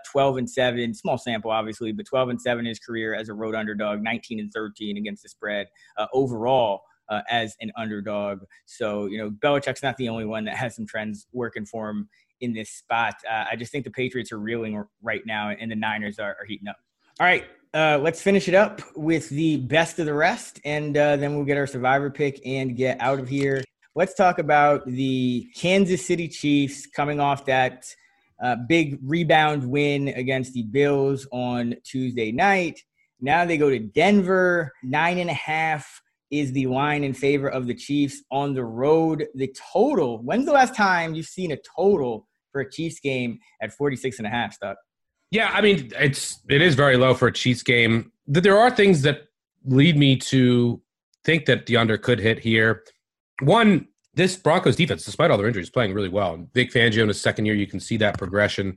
12-7, small sample obviously, but 12-7 in his career as a road underdog, 19-13 against the spread overall as an underdog. So, Belichick's not the only one that has some trends working for him in this spot. I just think the Patriots are reeling right now, and the Niners are heating up. All right, let's finish it up with the best of the rest, and then we'll get our survivor pick and get out of here. Let's talk about the Kansas City Chiefs coming off that big rebound win against the Bills on Tuesday night. Now they go to Denver. 9.5 is the line in favor of the Chiefs on the road. The total, when's the last time you've seen a total for a Chiefs game at 46.5, Stuck? Yeah, I mean, it is very low for a Chiefs game. There are things that lead me to think that the under could hit here. One, this Broncos defense, despite all their injuries, is playing really well. Vic Fangio in his second year, you can see that progression.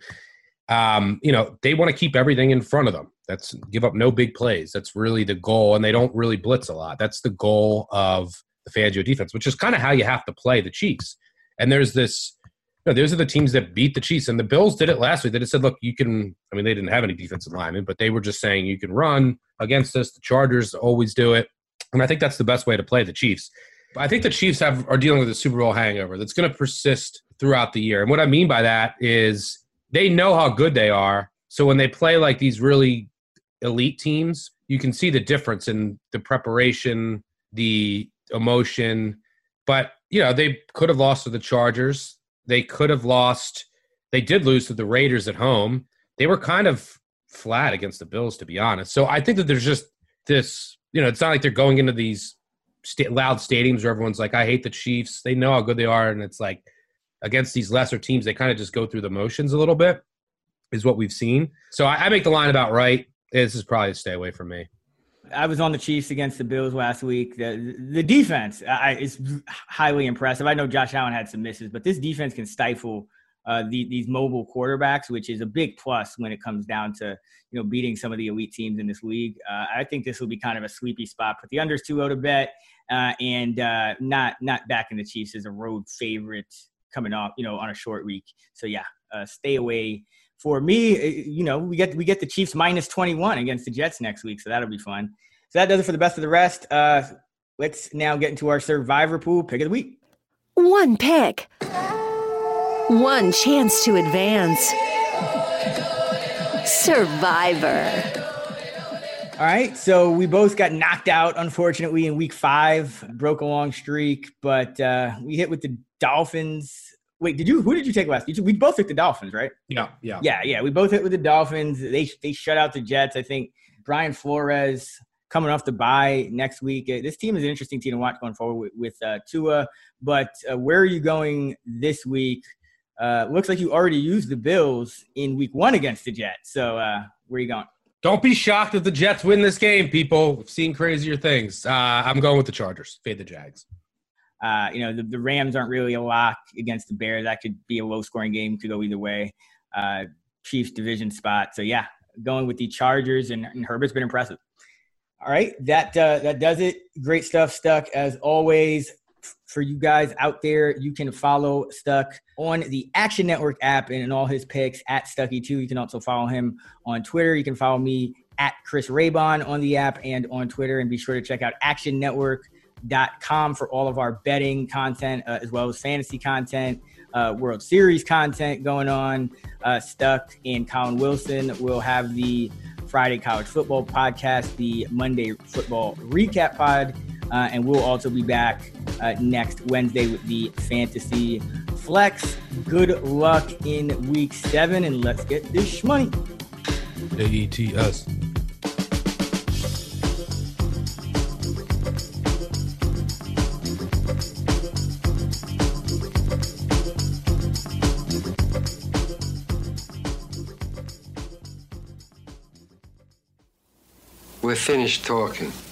They want to keep everything in front of them. That's give up no big plays. That's really the goal, and they don't really blitz a lot. That's the goal of the Fangio defense, which is kind of how you have to play the Chiefs. And there's this those are the teams that beat the Chiefs. And the Bills did it last week. They just said, look, you can – I mean, they didn't have any defensive linemen, but they were just saying you can run against us. The Chargers always do it. And I think that's the best way to play the Chiefs. I think the Chiefs are dealing with a Super Bowl hangover that's going to persist throughout the year. And what I mean by that is they know how good they are. So when they play like these really elite teams, you can see the difference in the preparation, the emotion. But, they could have lost to the Chargers. They could have lost. They did lose to the Raiders at home. They were kind of flat against the Bills, to be honest. So I think that there's just this, it's not like they're going into these loud stadiums where everyone's like, I hate the Chiefs. They know how good they are. And it's like against these lesser teams, they kind of just go through the motions a little bit is what we've seen. So I make the line about right. This is probably a stay away from me. I was on the Chiefs against the Bills last week. The defense is highly impressive. I know Josh Allen had some misses, but this defense can stifle these mobile quarterbacks, which is a big plus when it comes down to beating some of the elite teams in this league. I think this will be kind of a sleepy spot. Put the unders too low to bet, and not backing the Chiefs as a road favorite coming off on a short week. So yeah, stay away. For me, we get the Chiefs minus 21 against the Jets next week, so that'll be fun. So that does it for the best of the rest. Let's now get into our Survivor Pool pick of the week. One pick. One chance to advance. Survivor. All right, so we both got knocked out, unfortunately, in week 5. Broke a long streak, but we hit with the Dolphins. Wait, who did you take last? We both took the Dolphins, right? Yeah. We both hit with the Dolphins. They shut out the Jets. I think Brian Flores coming off the bye next week. This team is an interesting team to watch going forward with Tua. But where are you going this week? Looks like you already used the Bills in week 1 against the Jets. So where are you going? Don't be shocked if the Jets win this game, people. We've seen crazier things. I'm going with the Chargers. Fade the Jags. The Rams aren't really a lock against the Bears. That could be a low-scoring game. Could go either way. Chiefs division spot. So, yeah, going with the Chargers, and Herbert's been impressive. All right, that does it. Great stuff, Stuck. As always, for you guys out there, you can follow Stuck on the Action Network app and in all his picks at Stucky2. You can also follow him on Twitter. You can follow me at Chris Raybon on the app and on Twitter. And be sure to check out actionnetwork.com for all of our betting content, as well as fantasy content, World Series content going on. Stuck and Colin Wilson will have the Friday College Football podcast, the Monday Football Recap pod, and we'll also be back next Wednesday with the Fantasy Flex. Good luck in Week 7, and let's get this money. AETS. We're finished talking.